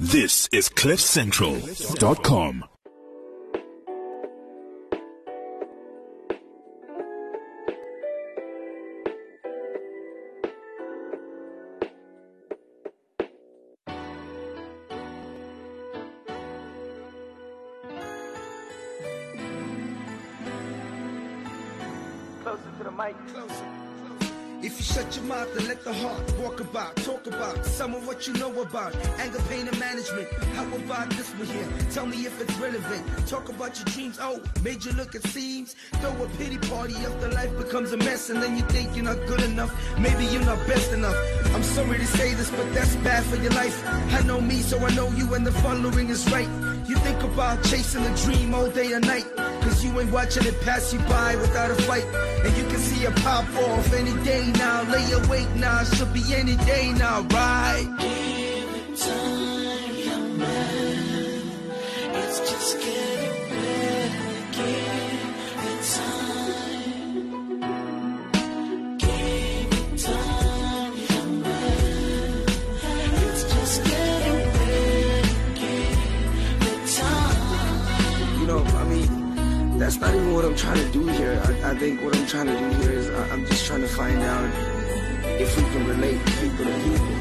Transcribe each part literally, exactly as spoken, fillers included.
This is cliff central dot com. Closer to the mic. Closer. If you shut your mouth and let the heart walk about, talk about some of what you know about anger, pain, and management. How about this one here? Tell me if it's relevant. Talk about your dreams. Oh, made you look at seams. Throw a pity party after life becomes a mess, and then you think you're not good enough. Maybe you're not best enough. I'm sorry to say this, but that's bad for your life. I know me, so I know you, and the following is right. You think about chasing a dream all day and night, cause you ain't watching it pass you by without a fight. And you can see it pop off any day now. Lay awake now, should be any day now, right? Give it time, young man. It's just getting better. Give it time. Give it time, young man. It's just getting better. Give it time. You know, I mean, that's not even what I'm trying to do here. I, I think what I'm trying to do here is I, I'm just trying to find out if we can relate people to people.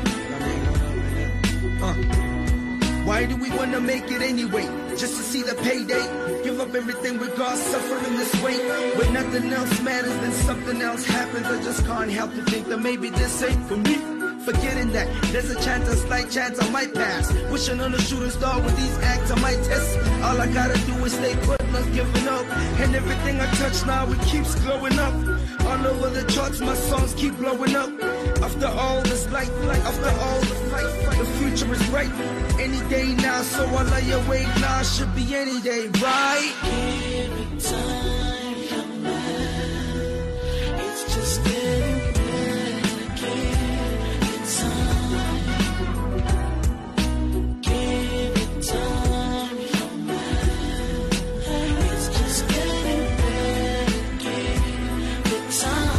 Uh, why do we want to make it anyway? Just to see the payday? Give up everything with God suffering this way. When nothing else matters, then something else happens. I just can't help to think that maybe this ain't for me. Forgetting that there's a chance, a slight chance I might pass. Wishing on a shooting star with these acts I might test. All I gotta do is stay put, not giving up. And everything I touch now, it keeps glowing up. All over the charts, my songs keep blowing up. After all this light, after all the fight, the future is bright. Any day now, so I lay awake now. Should be any day, right? Give it time, young man. It's just getting better. Give it time. Give it time, young man. It's just getting better. Give it time.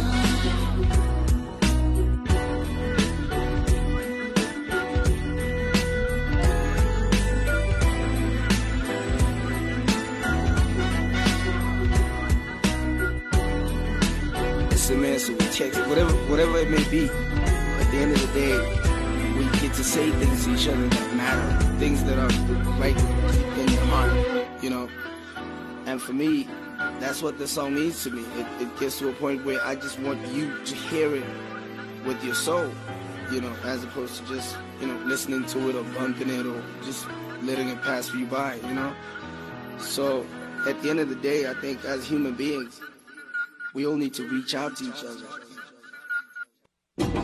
Listen, man, so we text, whatever, whatever it may be. At the end of the day, we get to say things to each other that matter, things that are right in your heart, you know. And for me, that's what the song means to me. It, it gets to a point where I just want you to hear it with your soul, you know, as opposed to just, you know, listening to it or bumping it or just letting it pass you by, you know. So at the end of the day, I think as human beings, we all need to reach out to each other.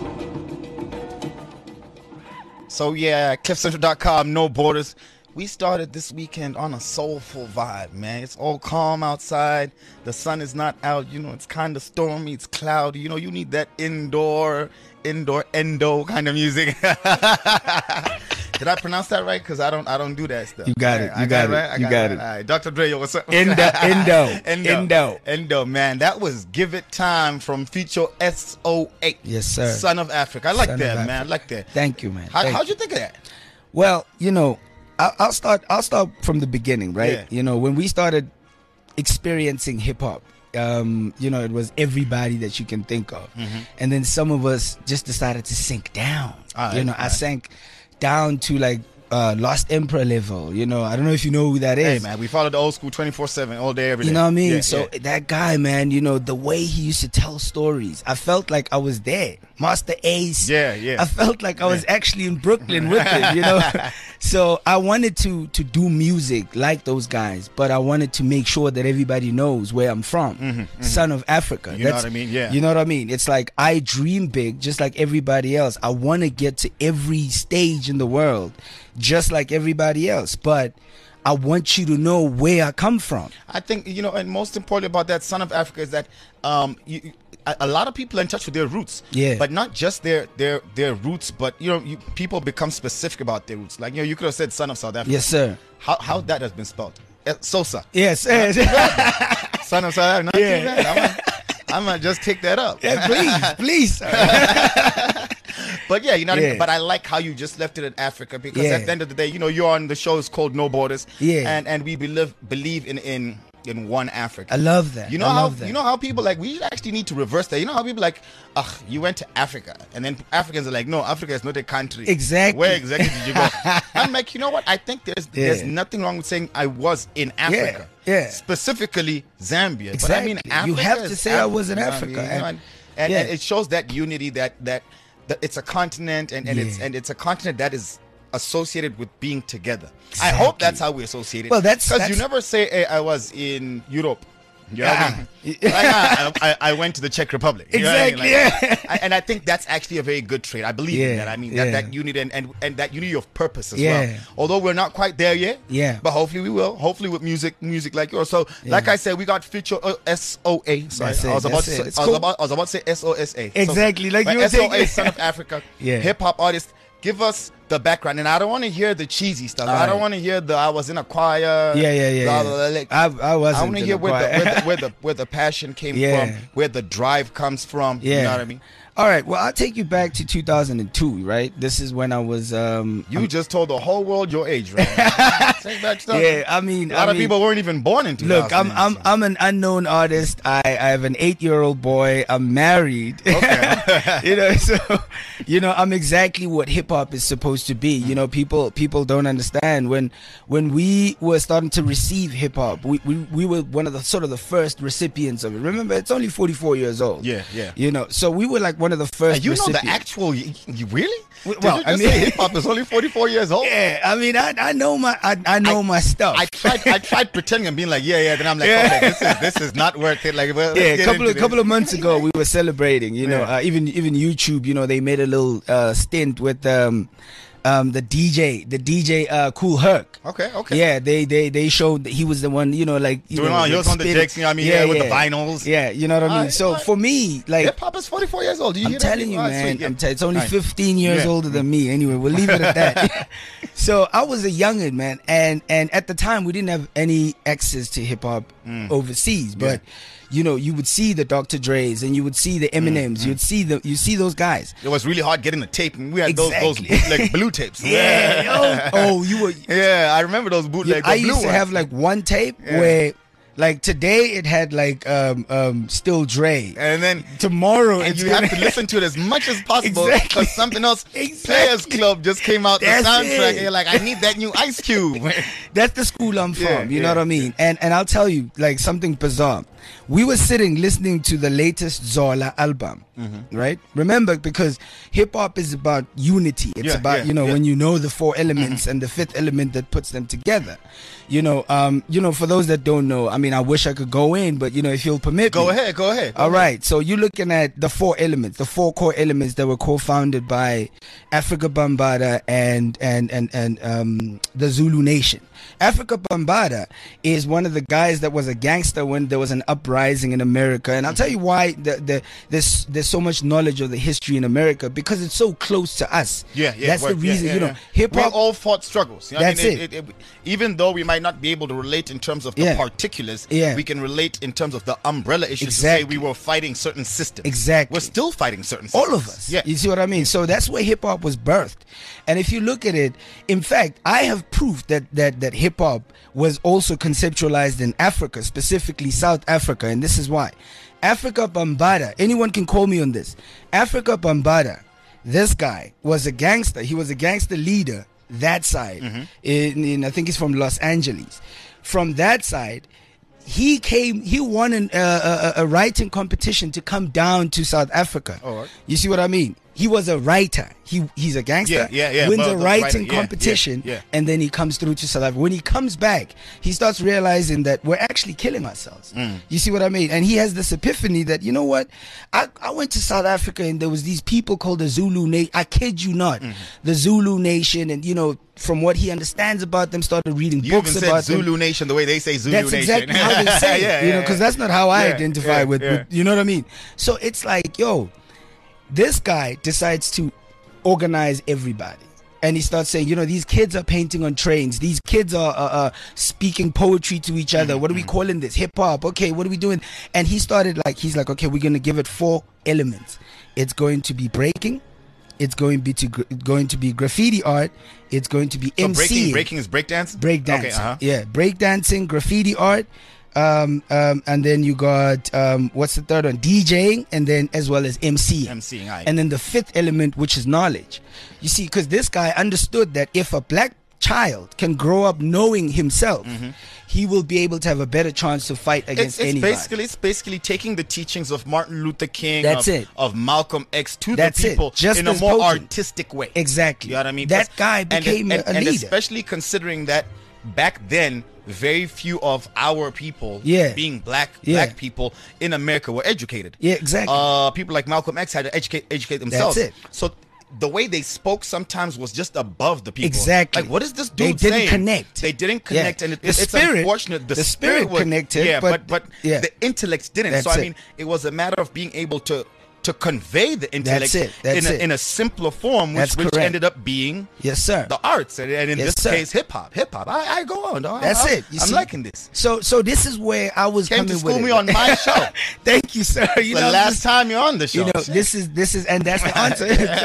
So yeah, cliff central dot com, no borders. We started this weekend on a soulful vibe, man. It's all calm outside. The sun is not out. You know, it's kind of stormy. It's cloudy. You know, you need that indoor, indoor, endo kind of music. Did I pronounce that right? Because I don't, I don't do that stuff. You got it. You got it. Right? I you got, got it. it. All right. Doctor Dre, what's up? Endo, endo, endo, endo, endo. Man, that was "Give It Time" from Future S O eight. Yes, sir. Son of Africa. I like Son that, of man. I Africa. like that. Thank you, man. How, Thank how'd you. you think of that? Well, you know, I'll, I'll start. I'll start from the beginning, right? Yeah. You know, when we started experiencing hip hop, um, you know, it was everybody that you can think of, Mm-hmm. and then some of us just decided to sink down. All right, you know, all I right. sank down to like uh, Lost Emperor level. You know, I don't know if you know who that Hey, is. man, we followed the old school twenty-four seven all day, every day. You know what I mean? Yeah, so yeah. that guy, man, you know, the way he used to tell stories, I felt like I was there. Master Ace. Yeah, yeah. I felt like I was actually in Brooklyn with him, you know? So I wanted to to do music like those guys, but I wanted to make sure that everybody knows where I'm from. Mm-hmm, mm-hmm. Son of Africa. You know what I mean? Yeah. You know what I mean? It's like I dream big just like everybody else. I want to get to every stage in the world just like everybody else, but I want you to know where I come from. I think, you know, and most importantly about that Son of Africa is that um, you, a, a lot of people are in touch with their roots. Yeah. But not just their their their roots, but, you know, you, people become specific about their roots. Like, you know, you could have said Son of South Africa. Yes, sir. How how that has been spelled? Eh, Sosa. Yes, yes. Son of South Africa. Not Yeah. too bad. I'm gonna, I'm gonna just take that up. Yeah, please, please. Sir. But yeah, you know what I Yeah. mean? But I like how you just left it in Africa because Yeah. at the end of the day, you know, you're on the show is called No Borders. Yeah. And and we believe believe in in in one Africa. I love that. You know I how love that. you know how people like we actually need to reverse that. You know how people like, ugh, you went to Africa, and then Africans are like, no, Africa is not a country. Exactly. Where exactly did you go? I'm like, you know what? I think there's there's Yeah. nothing wrong with saying I was in Africa. yeah. Specifically Zambia. But I mean, Exactly. Africa You have to is say I was in you know what I Africa. mean? You know, And- and, and, yeah. and it shows that unity that that, that it's a continent and, and it's Yeah. and it's a continent that is associated with being together. I Exactly. hope that's how we associate it. Well, that's- because you that's- never say, hey, I was in Europe. You know what I mean? Yeah. Like, ah, I, I went to the Czech Republic. You know what I mean? Exactly, Like, yeah. I, and I think that's actually a very good trait. I believe in Yeah, that. I mean, yeah. that, that unity and, and, and that unity of purpose as Yeah. well. Although we're not quite there yet. Yeah. But hopefully we will. Hopefully with music music like yours. So, like I said, we got feature uh, S O A. Sorry, That's it, I was about that's to it. say, It's I was cool. about I was about to say S O S A. Exactly, like but you were S O A, taking- Son of Africa. Yeah. Hip hop artist. Give us the background, and I don't want to hear the cheesy stuff. All I don't right. want to hear the I was in a choir. Yeah, yeah, yeah. blah, yeah. blah, blah, like, I, I wasn't. I want to in hear the where the, choir. where the where the where the passion came Yeah. from, where the drive comes from. Yeah. You know what I mean? All right. Well, I'll take you back to two thousand two. Right. This is when I was. Um, You just told the whole world your age, right? Take back stuff. yeah. I mean, A lot I of mean, people weren't even born in two thousand. Look, I'm I'm I'm an unknown artist. I, I have an eight year old boy. I'm married. Okay. you know, so you know, I'm exactly what hip hop is supposed to be. You know, people people don't understand when when we were starting to receive hip hop, we, we we were one of the sort of the first recipients of it. Remember, it's only forty-four years old. Yeah, yeah. You know, so we were like one of the first. And you know the recipients. actual? You, you really? Well, Did you I just mean- say hip hop is only forty-four years old. Yeah, I mean, I I know my I, I know I- my stuff. I tried. I tried pretending and being like, yeah, yeah. Then I'm like, Yeah. okay, this is this is not worth it. Like, well, let's Yeah, a get couple into of this. couple of months ago, we were celebrating. You know, Yeah. uh, even even YouTube. You know, they made a little uh, stint with um, um, the D J, the D J uh, Cool Herc. Okay, okay. Yeah, they they they showed that he was the one. You know, like you Doing know, all- he like was on the spin- decks, you know what I mean? Yeah, with the vinyls. Yeah, you know what I mean. Alright, so alright. for me, like. Hip hop is forty-four years old. Do you I'm hear that? telling you, Oh, man. sweet, yeah. I'm t- it's only Alright. fifteen years Yeah. older than me. Anyway, we'll leave it at that. So I was a youngin, man, and and at the time we didn't have any access to hip hop overseas, but you know, you would see the Doctor Dre's and you would see the Eminems. You'd see the you see those guys. It was really hard getting the tape. And we had Exactly. those those bootleg blue tapes. Yeah. oh, oh, you were. Yeah, I remember those bootleg. I the blue used to ones. have like one tape Yeah. where, like today, it had like um um Still Dre. and then Tomorrow, and it's you gonna have to listen to it as much as possible Exactly. because something else. Exactly. Players Club just came out the That's soundtrack, it. and you're like, I need that new Ice Cube. That's the school I'm from. Yeah, you yeah, know what I mean? And and I'll tell you like something bizarre. We were sitting listening to the latest Zola album, Mm-hmm. right? Remember, because hip hop is about unity. It's Yeah, about yeah, you know yeah. when you know the four elements and the fifth element that puts them together. You know, um, you know, for those that don't know, I mean, I wish I could go in, but you know, if you'll permit Go me. ahead, go ahead. go All ahead. right, so you're looking at the four elements, the four core elements that were co-founded by Africa Bambaataa and and and and um, the Zulu Nation. Africa Bambaataa is one of the guys that was a gangster when there was an uprising in America, and I'll tell you why. The, the, there's there's so much knowledge of the history in America because it's so close to us. Yeah, yeah. That's the word, yeah, reason. yeah, you know, yeah. hip We hop. all fought struggles. You know what That's I mean? it. Even though we might not be able to relate in terms of the Yeah. particulars, Yeah. we can relate in terms of the umbrella issues. Exactly. To say we were fighting certain systems. Exactly. We're still fighting certain systems. All of us. Yeah. You see what I mean? So that's where hip hop was birthed. And if you look at it, in fact, I have proof that that that hip hop was also conceptualized in Africa, specifically South Africa, and this is why. Africa Bambaataa, anyone can call me on this. Africa Bambaataa, this guy was a gangster. He was a gangster leader that side. Mm-hmm. In, in I think he's from Los Angeles. From that side, he came he won an, uh, a, a writing competition to come down to South Africa. All right. You see what I mean? He was a writer. He he's a gangster. Yeah, yeah, yeah, Wins but a the writing writer, yeah, competition, yeah, yeah. and then he comes through to South Africa. When he comes back, he starts realizing that we're actually killing ourselves. Mm. You see what I mean? And he has this epiphany that, you know what? I, I went to South Africa and there was these people called the Zulu Nation. I kid you not, Mm-hmm. the Zulu Nation, and you know, from what he understands about them, started reading You books even said about them. Zulu Nation the way they say Zulu That's Nation. exactly how they say it, Yeah, you know, yeah, because yeah. that's not how I Yeah, identify yeah, with, yeah. with, you know what I mean? So it's like, yo, this guy decides to organize everybody. And he starts saying, you know, these kids are painting on trains. These kids are uh, uh, speaking poetry to each other. What are we calling this? Hip hop. Okay, what are we doing? And he started like, he's like, okay, we're going to give it four elements. It's going to be breaking. It's going to be to gra- going to be graffiti art. It's going to be So MCing. breaking, breaking is breakdance? Breakdancing. Okay, uh-huh. Yeah, breakdancing, graffiti art. Um, um, and then you got um, what's the third one? DJing, and then as well as MCing. MCing, aye. And then the fifth element, which is knowledge. You see, because this guy understood that if a black child can grow up knowing himself, he will be able to have a better chance to fight It's, against it's anybody. basically it's basically taking the teachings of Martin Luther King, That's of, it. of Malcolm X to That's the it. people Just in a as more potent. artistic way. Exactly. You know what I mean? That 'Cause- guy and- became and, a and leader. especially considering that back then, very few of our people, Yeah. being black Yeah. black people in America, were educated. Yeah, exactly. Uh, people like Malcolm X had to educate educate themselves. That's it. So the way they spoke sometimes was just above the people. Exactly. Like, what is this dude They didn't saying? connect. They didn't Yeah. connect, and it, The it's spirit- unfortunate. The, the spirit was- connected, yeah, but- but but yeah. the intellect didn't. That's so I it. mean, it was a matter of being able to to convey the intellect it. That's in a, it. in a simpler form, which, That's which correct. ended up being Yes, sir. the arts, and, and in Yes, this sir. case, hip hop. Hip hop. I, I go on. dog. That's I, it. You I'm see? liking this. So, so this is where I was Came coming to school with me it. on my show. Thank you, sir. You the know, last just- time you're on the show. You know, this is this is, and that's the answer.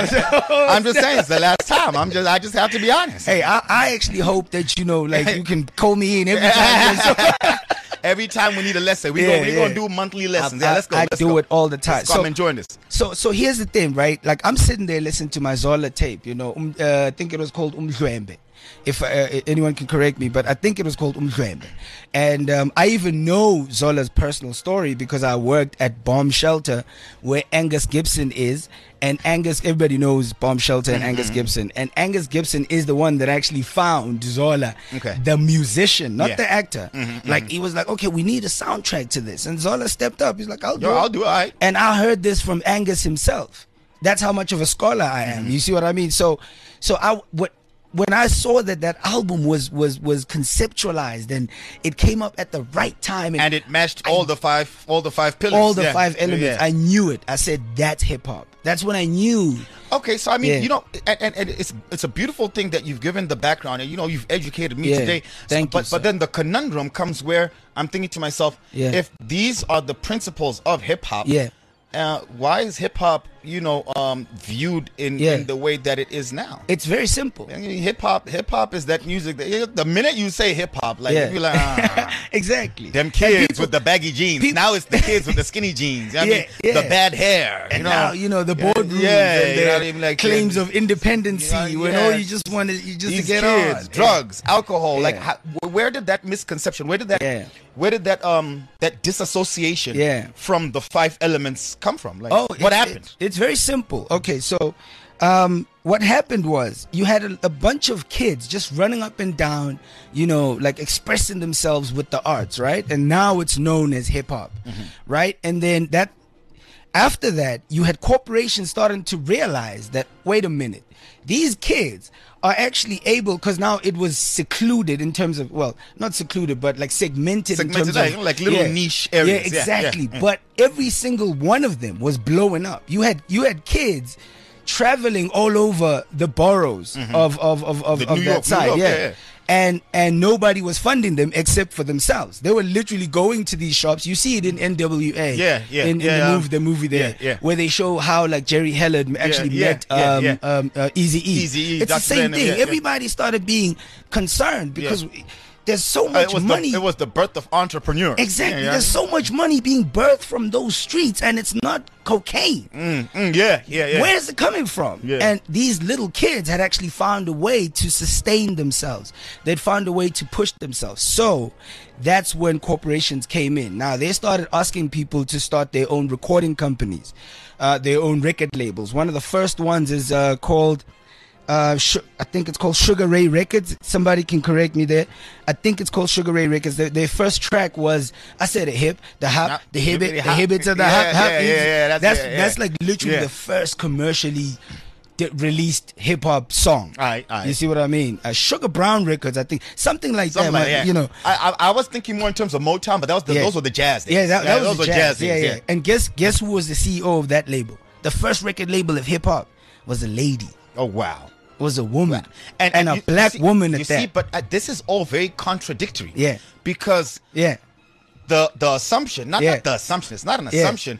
I'm just saying it's the last time. I'm just I just have to be honest. Hey, I, I actually hope that you know, like you can call me in every time. So, Every time we need a lesson, we Yeah, go. We're yeah. gonna do monthly lessons. I, yeah, let's go. I let's do go. it all the time. Let's go. I'm So, enjoying this. so, so here's the thing, right? Like I'm sitting there listening to my Zola tape. You know, um, uh, I think it was called Umdlwembe. If uh, anyone can correct me, but I think it was called Umdlwembe. And um, I even know Zola's personal story because I worked at Bomb Shelter where Angus Gibson is. And Angus, everybody knows Bomb Shelter and Angus Gibson. And Angus Gibson is the one that actually found Zola, Okay. the musician, not Yeah. the actor. Like, he was like, okay, we need a soundtrack to this. And Zola stepped up. He's like, I'll do Yo, it. I'll do it. All right. And I heard this from Angus himself. That's how much of a scholar I am. You see what I mean? So, so I what when I saw that that album was was was conceptualized and it came up at the right time And it matched all the five, all the five pillars. all the Yeah. five elements, Yeah. I knew it. I said that's hip hop. That's when I knew. Okay, so I mean, Yeah. you know, and, and, and it's it's a beautiful thing that you've given the background, and you know, you've educated me Yeah. today. Thank but you, sir. but then the conundrum comes where I'm thinking to myself, Yeah. if these are the principles of hip hop, Yeah. uh, why is hip hop, you know, um, viewed in, Yeah. in the way that it is now? It's very simple. I mean, hip hop, hip hop is that music. That, the minute you say hip hop, like Yeah. you're like, ah, Exactly. them And kids people- with the baggy jeans. people- now it's the kids with the skinny jeans. You know what I mean, Yeah, yeah. the bad hair. And you know, now you know the Yeah, boardrooms yeah, and you know their what I mean, like, claims yeah, of independency. you know, when yeah. all you just want to you just these to get kids, on. drugs, alcohol. Like, Yeah. how, wh- where did that misconception? Where did that? Yeah. Where did that um that disassociation Yeah. from the five elements come from? Like, Oh, what it's- happened? It's, it's very simple. Okay, so um, what happened was you had a, a bunch of kids just running up and down, you know, like expressing themselves with the arts, right? And now it's known as hip hop, Mm-hmm. right? And then that after that, you had corporations starting to realize that wait a minute, these kids are actually able, because now it was secluded in terms of, well, not secluded, but like segmented, Segmented, in terms of like- like little niche areas. Yeah, Yeah, yeah, exactly. yeah. But every single one of them was blowing up. You had you had kids traveling all over the boroughs of of of, of, The of New that York, New side, York, yeah. yeah, yeah. And and nobody was funding them except for themselves. They were literally going to these shops. You see it in N W A. Yeah, yeah, In, in yeah, the um, movie, the movie there, yeah, yeah. where they show how like Jerry Heller actually yeah, met yeah, um, yeah. um, uh, Eazy-E. Eazy-E, It's the Doctor same Venom, thing. yeah, yeah. Everybody started being concerned because there's so Uh, much it was money. The, it was the birth of entrepreneur. Exactly. Yeah, yeah. There's so much money being birthed from those streets, and it's not cocaine. Mm, mm, yeah, yeah, yeah. Where is it coming from? Yeah. And these little kids had actually found a way to sustain themselves. They'd found a way to push themselves. So that's when corporations came in. Now they started asking people to start their own recording companies, uh, their own record labels. One of the first ones is uh, called. Uh, Sh- I think it's called Sugar Ray Records. Somebody can correct me there. I think it's called Sugar Ray Records. Their, their first track was, I said, a hip, the hop, Hop, the hibbit, hibbity the hop. hibbits of the Yeah, hop, hop. yeah, yeah, yeah, that's- that's yeah, yeah. that's like literally Yeah. the first commercially di- released hip hop song. Aye, aye. You see what I mean? Uh, Sugar Brown Records, I think something like Something that. like man, that. You know. I, I I was thinking more in terms of Motown, but that was the, Yeah. those were the jazz days. Yeah, that, that was those the were jazz. days. yeah, yeah, And guess guess who was the C E O of that label? The first record label of hip hop was a lady. Oh wow. Was a woman, And, and, a you- black you see, woman You at see, that. but uh, this is all very contradictory. Yeah. Because Yeah. the the assumption, not, Yeah. not the assumption, it's not an Yeah. assumption.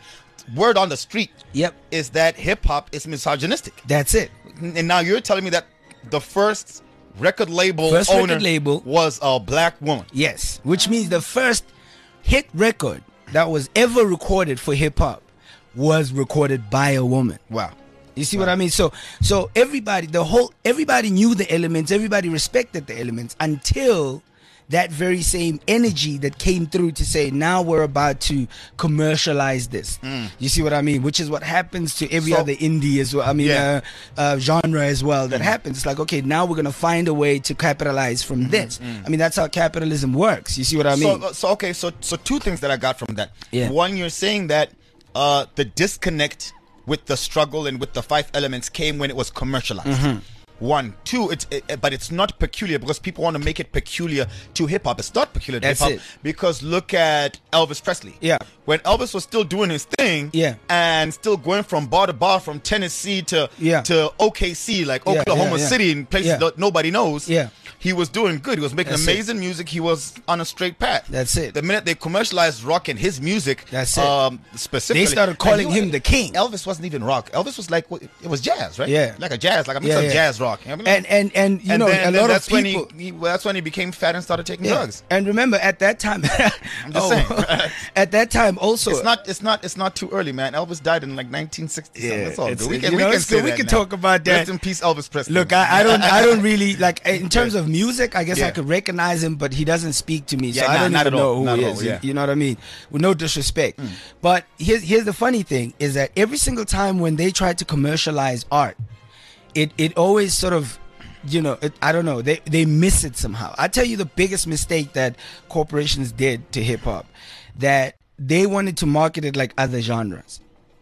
word on the street Yep. is that hip hop is misogynistic. That's it. And now you're telling me that the first record label First owner record label. was a black woman. Yes, which means the first hit record that was ever recorded for hip hop was recorded by a woman. Wow. You see what I mean? So so everybody, the whole everybody knew the elements, everybody respected the elements until that very same energy that came through to say, now we're about to commercialize this. You see what I mean? Which is what happens to every So- other indie as well. I mean, Yeah. uh, uh, genre as well. That happens. It's like, okay, now we're gonna find a way to capitalize from this. I mean, that's how capitalism works. You see what I mean? So, so okay, so so two things that I got from that. Yeah. One, you're saying that uh, the disconnect with the struggle and with the five elements came when it was commercialized. Mm-hmm. One, two, it's it, but it's not peculiar because people want to make it peculiar to hip hop. It's not peculiar to hip That's hop it. because look at Elvis Presley. Yeah. When Elvis was still doing his thing. Yeah. And still going from bar to bar, from Tennessee to Yeah. to O K C, like Yeah, Oklahoma yeah, yeah. City, in places Yeah. that nobody knows. Yeah. He was doing good. He was making That's it. amazing music. He was on a straight path. That's it. The minute they commercialized rock and his music, That's it. Um, specifically, They started calling and he- him the king. Elvis wasn't even rock. Elvis was like it was jazz, right? Yeah. like a jazz, like a mix Yeah, of yeah. jazz rock. You know what I mean? and and and you And know, then, a and then lot that's of people. when he, he well, that's when he became fat and started taking Yeah. drugs. And remember, at that time, I'm just saying. at that time also, It's not. It's not. It's not too early, man. Elvis died in like nineteen sixty. Yeah, that's all. it's- good. We you can. We know, can it's say good. We that can now. talk about that. Rest in peace, Elvis Presley. Look, I, I don't, I don't really like in terms Yeah. of music. I guess I Yeah. could recognize him, but he doesn't speak to me, so Yeah, I nah, don't not even at all. know who Not he at is. all, yeah. You know what I mean? With no disrespect, but here's here's the funny thing is that every single time when they try to commercialize art, it it always sort of, you know, it, I don't know, they they miss it somehow. I tell you the biggest mistake that corporations did to hip hop, that they wanted to market it like other genres.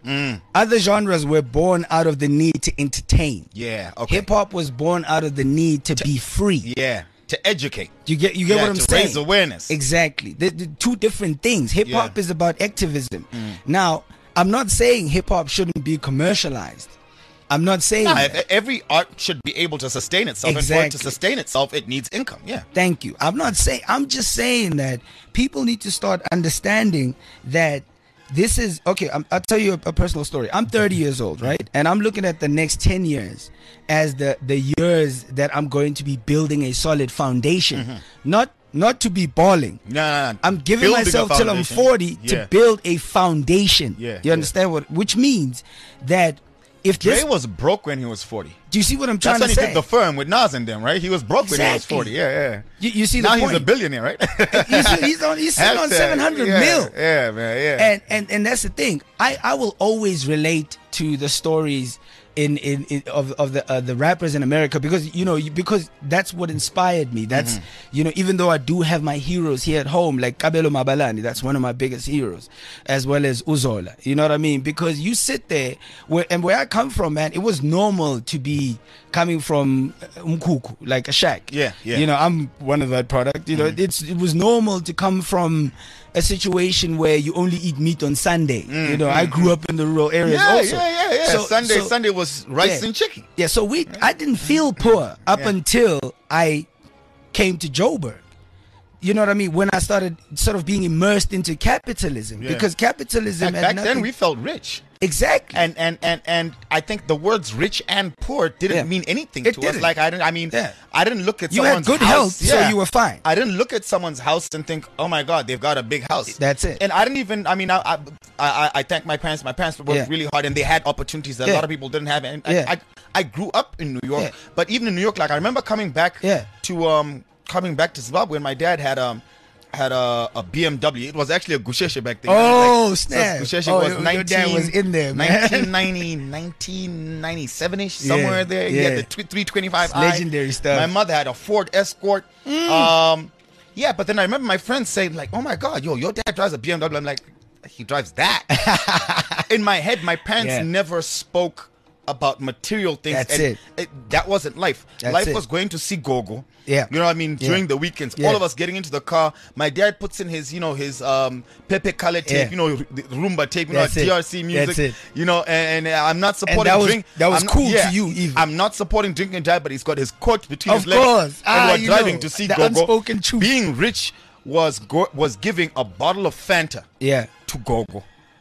Other genres were born out of the need to entertain. Yeah. Okay. Hip hop was born out of the need to be free. Yeah. To educate. You get you get Yeah, what I'm to saying? raise awareness. Exactly. The, the two different things. Hip hop Yeah. is about activism. Now, I'm not saying hip hop shouldn't be commercialized. I'm not saying Nah, that. e- every art should be able to sustain itself. And for it to Exactly. sustain itself, it needs income. Yeah. Thank you. I'm not saying, I'm just saying that people need to start understanding that this is, okay, I'm, I'll tell you a, a personal story. I'm thirty years old, right? And I'm looking at the next ten years as the, the years that I'm going to be building a solid foundation. Not not to be balling. Nah, nah, nah. I'm giving Building a myself till I'm foundation. forty Yeah. to build a foundation. Yeah, You yeah. understand what? Which means that if Dre this, was broke when he was forty. do you see what I'm trying That's when to he say? did the firm with Nas and them, right? He was broke when he was Exactly. forty. Yeah, yeah. you, you see the Now point? he's a billionaire, right? he's, he's on he's sitting on Hashtag. seven hundred yeah, mil. Yeah, man. Yeah. And and and that's the thing. I I will always relate to the stories in in, in of of the uh, the rappers in America, because you know you- because that's what inspired me. That's Mm-hmm. you know, even though I do have my heroes here at home, like Kabelo Mabalani, that's one of my biggest heroes, as well as Uzola. You know what I mean? Because you sit there where and where I come from, man, it was normal to be coming from uh, Umkuku, like a shack. Yeah, yeah. You know, I'm one of that product. You know, it's it was normal to come from a situation where you only eat meat on Sunday. You know, I grew up in the rural areas yeah, also. yeah, yeah, yeah. So- Sunday, so- Sunday was rice yeah. and chicken. Yeah, so we I didn't feel poor up Yeah. until I came to Joburg. You know what I mean? When I started sort of being immersed into capitalism, Yeah. because capitalism Back, had back nothing, then, we felt rich. exactly. And and and and I think the words rich and poor didn't Yeah. mean anything It to us. didn't. Like I didn't. I mean, Yeah. I didn't look at You had someone's good house. health, so you were fine. I didn't look at someone's house and think, oh my God, they've got a big house. That's it. And I didn't even. I mean, I I I, I thank my parents. My parents worked Yeah. really hard, and they had opportunities that Yeah. a lot of people didn't have. And Yeah. I, I I grew up in New York, Yeah. but even in New York, like I remember coming back Yeah. to um coming back to Zimbabwe, and my dad had um. had a, a B M W. It was actually a Gusheshe back then. Oh, Like, snap. So Gusheshe Oh, was your- your nineteen, dad was in there, man. nineteen ninety, nineteen ninety-seven-ish, somewhere Yeah, there. He yeah. had the tw- three twenty-five It's i. legendary stuff. My mother had a Ford Escort. Um, yeah, but then I remember my friends saying like, oh my God, yo, your dad drives a B M W. I'm like, he drives that. In my head, my parents Yeah. never spoke about material things. That's and it. That wasn't life. That's life it. was going to see Gogo. Yeah. You know what I mean? Yeah. During the weekends, Yeah. all of us getting into the car. My dad puts in his, you know, his um Pepe Kale tape, Yeah. you know, the Rumba tape, you know, That's it. T R C music. That's it. You know, and, and I'm not supporting that was- drink. that was I'm not- cool to yeah, you even. I'm not supporting drink and drive, but he's got his coat between Of his legs. course. And Ah, we're you driving know, to see the Gogo. unspoken truth. Being rich was go- was giving a bottle of Fanta yeah. to Gogo.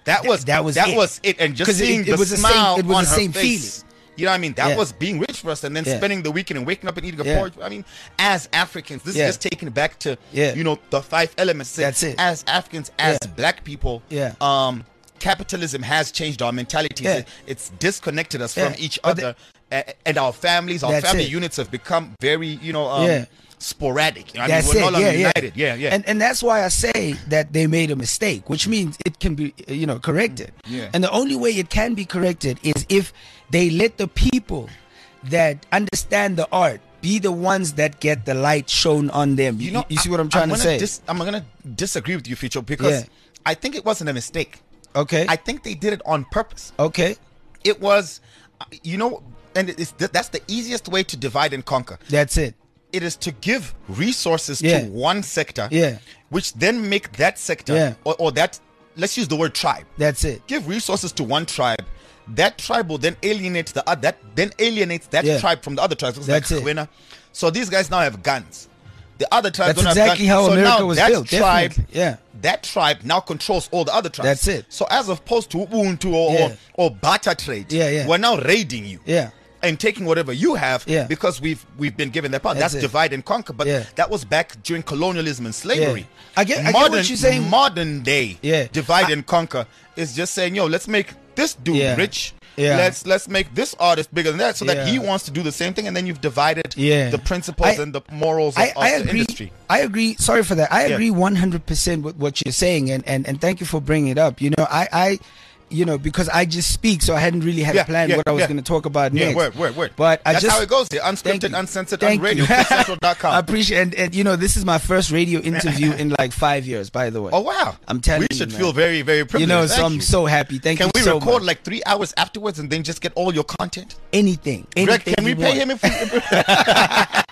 That was that was that it. was it, and just 'Cause it- seeing it the was the same- smile it was on the her same face. feeling. You know what I mean? That Yeah. was being rich for us, and then Yeah. spending the weekend and waking up and eating a Yeah. porridge. I mean, as Africans, this Yeah. is just taking it back to Yeah. you know the five elements. That's it. As Africans, as Yeah. Black people, Yeah. um, capitalism has changed our mentalities. Yeah. It- it's disconnected us Yeah. from each But the- other, a- and our families, our That's family it. units have become very, you know, um, Yeah. sporadic. You know what That's I mean, we're it. no longer yeah, united. Yeah, yeah. And and that's why I say that they made a mistake, which means it can be, you know, corrected. Yeah. And the only way it can be corrected is if they let the people that understand the art be the ones that get the light shown on them. You, you know, you see what I'm I- trying to gonna say? Dis- I'm gonna disagree with you, Future, because Yeah. I think it wasn't a mistake. okay. I think they did it on purpose. okay. It was, uh, you know, and it's that's the easiest way to divide and conquer. That's it. It is to give resources Yeah. to one sector, Yeah. which then make that sector Yeah. or, or that, let's use the word tribe. That's it. Give resources to one tribe. That tribe will then alienate the other. That then alienates that Yeah. tribe from the other tribes. It's That's like it. Kwena. So these guys now have guns. The other tribes That's don't exactly have how guns. So America now was that built, tribe, definitely. Yeah. that tribe now controls all the other tribes. That's it. So as opposed to Ubuntu or, Yeah. or, or barter trade, Yeah, yeah. we're now raiding you. Yeah. And taking whatever you have, Yeah. because we've we've been given that power. That's That's, it. divide and conquer. But Yeah. that was back during colonialism and slavery. I get- I get modern, what you're saying. Modern day, Yeah. divide I- and conquer is just saying, yo, let's make this dude Yeah. rich. Yeah. Let's let's make this artist bigger than that, so Yeah. that he wants to do the same thing, and then you've divided Yeah. the principles I- and the morals of, I, of I the agree. industry. I agree. Sorry for that. I Yeah. agree one hundred percent with what you're saying, and, and, and thank you for bringing it up. You know, I, I, you know, because I just speak, so I hadn't really had Yeah, a plan yeah, what I was yeah. going to talk about Yeah, next. word, word, word. But I That's just how it goes here. Thank Unscripted, you. uncensored, Thank on radio. you. cliff central dot com. I appreciate, and, and you know, this is my first radio interview in like five years. By the way. Oh wow! I'm telling we you, should man. feel very, very privileged. You know, Thank so I'm you. so happy. Thank Can you we so record much. like three hours afterwards and then just get all your content? anything? Greg, Anything can we you pay want. him if we?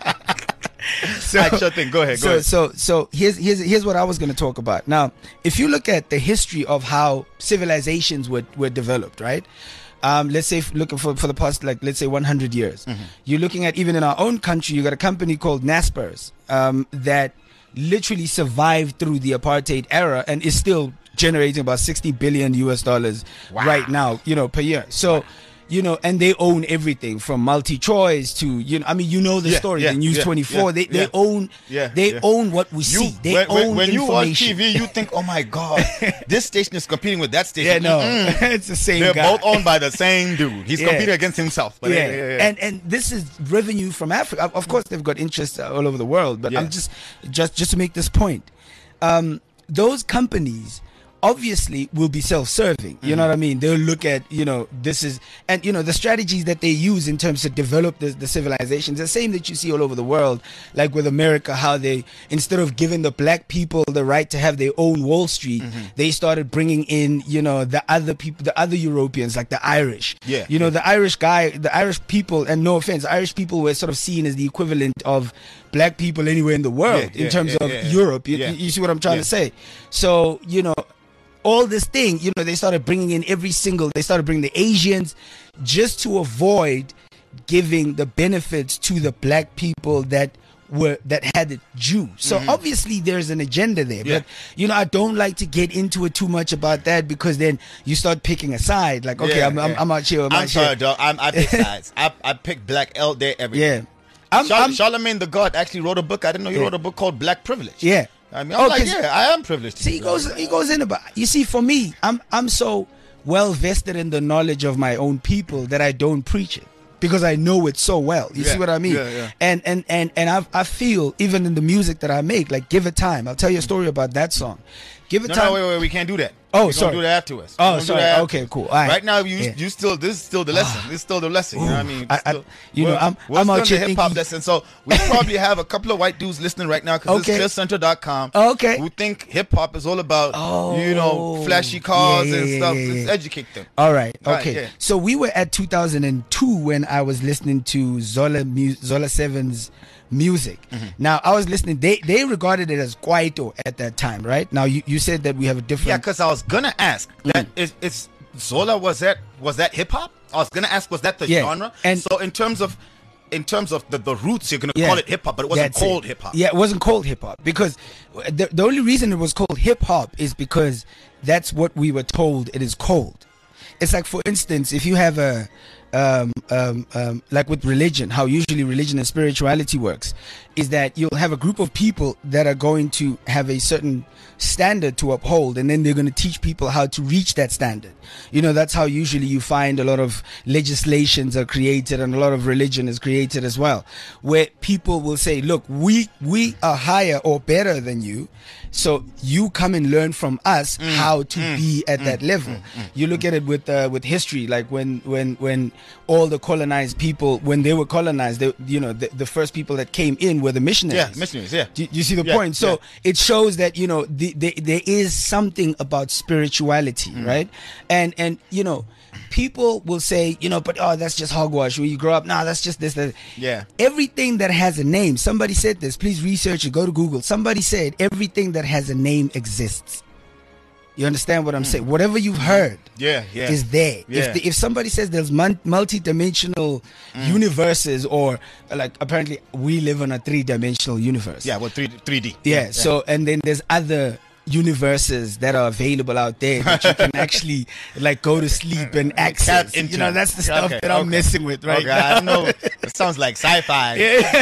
So, Alright, sure thing. Go ahead. Go so, ahead. so, so here's here's here's what I was going to talk about. Now, if you look at the history of how civilizations were were developed, right? Um, let's say f- looking for for the past, like let's say one hundred years, Mm-hmm. you're looking at even in our own country, you got a company called Naspers um, that literally survived through the apartheid era and is still generating about sixty billion U S dollars Wow. right now, you know, per year. So. You know, and they own everything from multi-choice to, you know, I mean, you know the Yeah, story, yeah, the News yeah, twenty-four, yeah, they, they yeah. own, Yeah, they yeah. own what we You, see. They when, when, own when you watch information. T V, you think, "Oh my God, this station is competing with that station." Yeah, no, Mm-mm. it's the same They're guy. both owned by the same dude. He's Yeah. competing against himself. But yeah. yeah, yeah, yeah. and and this is revenue from Africa. Of course, they've got interests all over the world, but Yeah. I'm just just just to make this point. Um, those companies obviously will be self-serving. You know what I mean? They'll look at, you know, this is, and you know, the strategies that they use in terms to develop the, the civilizations, the same that you see all over the world, like with America, how they, instead of giving the black people the right to have their own Wall Street, they started bringing in, you know, the other people, the other Europeans, like the Irish. Yeah. You know, the Irish guy, the Irish people, and no offense, Irish people were sort of seen as the equivalent of black people anywhere in the world Yeah, in yeah, terms yeah, of yeah, yeah. Europe. You, Yeah. you see what I'm trying Yeah. to say? So, you know, all this thing, you know, they started bringing in every single, they started bringing the Asians just to avoid giving the benefits to the black people that were, that had it due. So obviously there's an agenda there, Yeah. but you know, I don't like to get into it too much about that because then you start picking a side. Like, okay, Yeah, I'm, I'm, yeah. I'm out here. I'm, I'm out sorry, here. dog. I'm, I pick sides. I, I pick black all day, every day. Yeah. I'm, Char- I'm, Charlemagne the God actually wrote a book. I didn't know he Yeah. wrote a book called Black Privilege. Yeah. I mean, I'm Oh, like, 'cause- yeah, I am privileged. to See, be he black. goes, he goes in about. You see, for me, I'm, I'm so well vested in the knowledge of my own people that I don't preach it because I know it so well. You Yeah, see what I mean? yeah, yeah. And and and and I, I feel even in the music that I make, like Give It Time. I'll tell you a story about that song. Give It No, Time. no, wait, wait, we can't do that. Oh, We're sorry. gonna do that afterwards. Oh, We're gonna do sorry. that after- Okay, cool. All right. Right now, you Yeah. you still this is still the lesson. This is still the lesson. You know what I mean? I- I- Still- you know, we're- I'm- we're I'm still out in here the hip hop thinking- lesson. So we probably have a couple of white dudes listening right now because Okay. it's cliff central dot com. Okay. Who think hip hop is all about you know Oh. flashy cars Yeah, and yeah, stuff. yeah, yeah, Let's yeah. educate them. All right. Right, Okay. yeah. So we were at two thousand two when I was listening to Zola mu- Zola Seven's music. Mm-hmm. Now I was listening. They they regarded it as Kwaito at that time, right? Now you, you said that we have a Yeah, different. because I was gonna ask that is it's Zola was that was that hip hop? I was gonna ask was that the Yeah, genre? and- so in terms of in terms of the, the roots, you're gonna Yeah. call it hip hop, but it wasn't That's called it. hip hop. Yeah, it wasn't called hip hop because the, the only reason it was called hip hop is because that's what we were told it is called. It's like, for instance, if you have a um, um, um, like with religion, how usually religion and spirituality works is that you'll have a group of people that are going to have a certain standard to uphold, and then they're going to teach people how to reach that standard. You know, that's how usually you find a lot of legislations are created and a lot of religion is created as well, where people will say, look, we we are higher or better than you, so you come and learn from us Mm, how to be at that level. You look at it with uh, with history, like when when when all the colonized people, when they were colonized, they, you know, the, the first people that came in were the missionaries. Yeah, missionaries, yeah. Do, do you see the Yeah, point? So yeah. it shows that, you know, the, the, there is something about spirituality, Mm. right? And and you know, people will say, you know, but oh, that's just hogwash. When you grow up, nah, that's just this. That. Yeah. Everything that has a name. Somebody said this. Please research it. Go to Google. Somebody said everything that has a name exists. You understand what I'm saying? Whatever you've heard Yeah, yeah. is there. Yeah. If the, if somebody says there's mun- multi-dimensional universes, or like apparently we live on a three-dimensional universe. Yeah, well, three three D. Yeah, so and then there's other universes that are available out there that you can actually like go to sleep and access. into. You know, that's the stuff Okay, that I'm okay. messing with right Okay, I now. don't know. It sounds like sci-fi.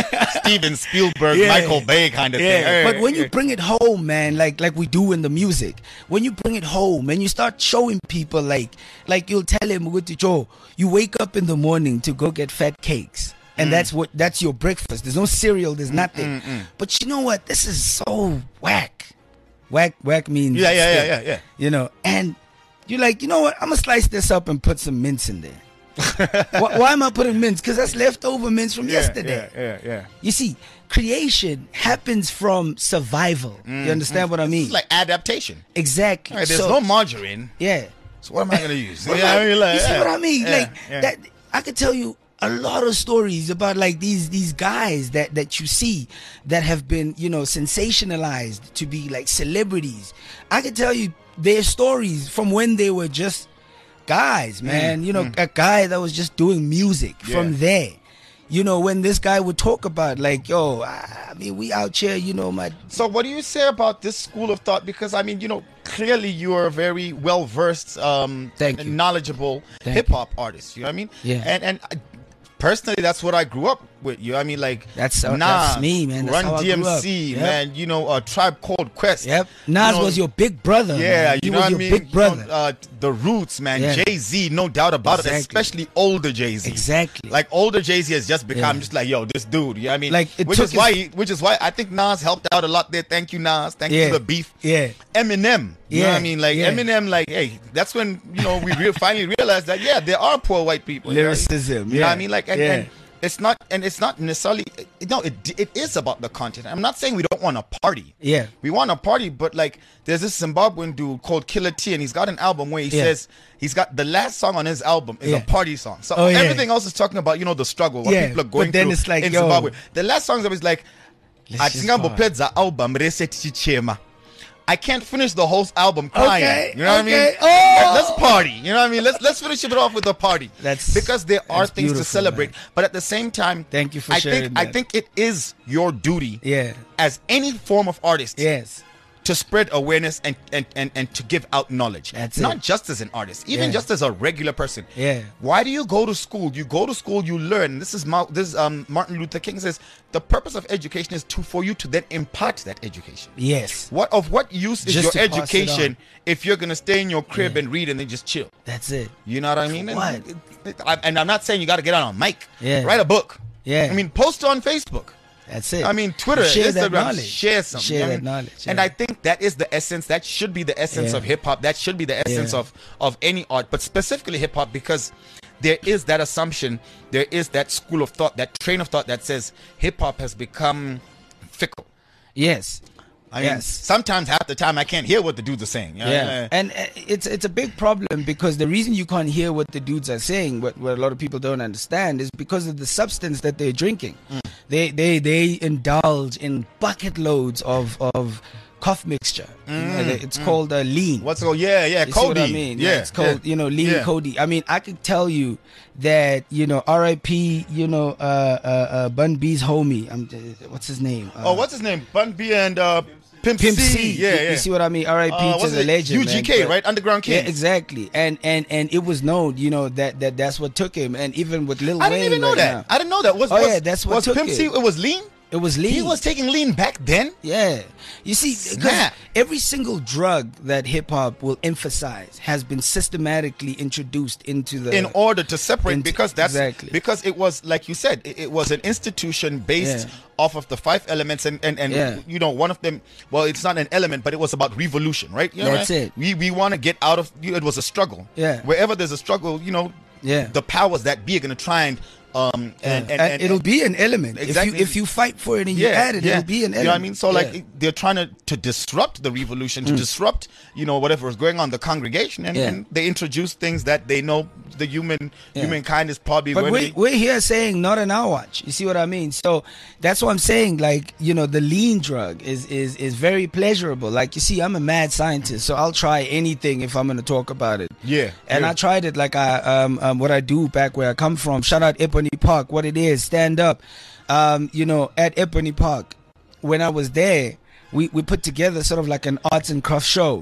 Steven Spielberg, Yeah. Michael Bay kind of thing. Yeah, but when you Yeah. bring it home, man, like like we do in the music, when you bring it home and you start showing people, like like you'll tell him, Joe, you wake up in the morning to go get fat cakes, and that's what that's your breakfast. There's no cereal, there's nothing. But you know what? This is so whack. Whack whack means Yeah, yeah, yeah, stick, yeah, yeah. You know, and you're like, you know what? I'm gonna slice this up and put some mince in there. why, why am I putting mince? Because that's leftover mince from yesterday. Yeah, yeah, yeah. You see, creation happens from survival. You understand what I mean? It's like adaptation. Exactly. All right, there's So- no margarine, yeah. so what am I going to use? But Yeah, like, I mean, like, you see yeah, what I mean? yeah, like yeah. that, I could tell you a lot of stories about like these these guys that that you see that have been, you know, sensationalized to be like celebrities. I could tell you their stories from when they were just guys, man. You know, a guy that was just doing music. Yeah. From there, you know, when this guy would talk about like, yo, I mean, we out here, you know, my So what do you say about this school of thought? Because I mean, you know, clearly you are a very well versed, um, Thank and you. knowledgeable Thank hip hop artist. You know what I mean? Yeah. And and I, personally, that's what I grew up with. You know what I mean? Like That's- Nas, that's me, man. That's Run how I D M grew up. C, Yep. man. You know, a Tribe Called Quest. Yep. You Nas know, was your big brother. Yeah, man. He you know was what I your mean. big You know, brother. uh, the Roots, man. Yeah. Jay Z, no doubt about it. Exactly. Especially older Jay Z. Exactly. Like older Jay Z has just become Yeah. just like, yo, this dude. You know what I mean? Like, it which took is why, his- he, which is why I think Nas helped out a lot there. Thank you, Nas. Thank you Yeah. for the beef. Yeah. Eminem. You know what I Yeah, mean? Like yeah. Eminem, like, hey, that's when, you know, we re- finally realized that, yeah, there are poor white people. you know? Lyricism, You know what I yeah, mean? Like, and, yeah. and it's not, and it's not necessarily, no, it, it is about the content. I'm not saying we don't want to party. Yeah. We want to party, but like, there's this Zimbabwean dude called Killer T, and he's got an album where he Yeah. says, he's got the last song on his album is Yeah. a party song. So Oh, yeah. everything else is talking about, you know, the struggle, what Yeah, people are but going then through it's like, in yo, Zimbabwe. The last song is like, Let's I just think I'm party. play the album, Reset Chichema. I can't finish the whole album crying. Okay, You know what I mean? okay. Oh! Let's party. You know what I mean? Let's let's finish it off with a party. That's- because there are that's things to beautiful, celebrate, man. but at the same time, Thank you for I sharing think I that. think it is your duty, Yeah. as any form of artist, Yes. to spread awareness and and, and, and to give out knowledge. That's not it. just as an artist, even Yeah. just as a regular person. Yeah. Why do you go to school? You go to school, you learn. This is Ma- this um Martin Luther King says the purpose of education is to for you to then impart that education. Yes. What of what use is Just your to pass it education on. if you're gonna stay in your crib and read and then just chill? That's it. You know what I mean? For what? And, I, and I'm not saying you got to get on a mic. Yeah. Write a book. Yeah. I mean, post on Facebook. That's it. I mean, Twitter, Share that Instagram, knowledge. share something. Share I that mean, knowledge. And yeah. I think that is the essence. That should be the essence Yeah. of hip hop. That should be the essence Yeah. of of any art, but specifically hip hop, because there is that assumption, there is that school of thought, that train of thought that says hip hop has become fickle. Yes. I mean, Yes. sometimes half the time I can't hear what the dudes are saying. you know? Yeah, and uh, it's it's a big problem because the reason you can't hear what the dudes are saying, what, what a lot of people don't understand, is because of the substance that they're drinking. Mm. They they they indulge in bucket loads of of cough mixture. You know, it's called uh, lean. What's it called? Yeah, yeah, You see what Cody. I mean? Yeah, it's called, yeah. you know, lean Yeah. Cody. I mean, I could tell you that, you know, R I P, you know, uh, uh, uh, Bun B's homie. Um, uh, what's his name? Uh, Oh, what's his name? Bun B and uh, Pimp, Pimp C. C. Yeah, you, yeah. you see what I mean? R I P Uh, to what's the it? legend. U G K, man. But- right? Underground Kings. Yeah, exactly. And and and it was known, you know, that that that's what took him. And even with Lil I Wayne, didn't even know right that. now, I didn't know that. Was, Oh, was, yeah, that's what was took Pimp it. C? It was lean. it was lean. He was taking lean back then. Yeah. You see, 'cause Snap. every single drug that hip hop will emphasize has been systematically introduced into the. In order to separate, Into- because that's exactly. because it was like you said, it, it was an institution based Yeah. off of the five elements, and and, and Yeah. you know, one of them. Well, it's not an element, but it was about revolution, right? You know, That's right? it. We we want to get out of. You know, it was a struggle. Yeah. Wherever there's a struggle, you know. Yeah. The powers that be are gonna try and um and, and, And and it'll be an element. Exactly. If you if you fight for it and you add it, it'll be an element. You know what I mean? So like Yeah. it- they're trying to, to disrupt the revolution, to disrupt, you know, whatever is going on in the congregation, and, Yeah. and they introduce things that they know the human Yeah. humankind is probably But going we, to we're here saying not an our watch. You see what I mean? So that's what I'm saying. Like, you know, the lean drug is is is very pleasurable. Like, you see, I'm a mad scientist, so I'll try anything if I'm going to talk about it. Yeah, And yeah. I tried it like I um, um what I do back where I come from. Shout out Ebony Park. What it is, stand up. Um, you know, at Ebony Park, when I was there, we we put together sort of like an arts and crafts show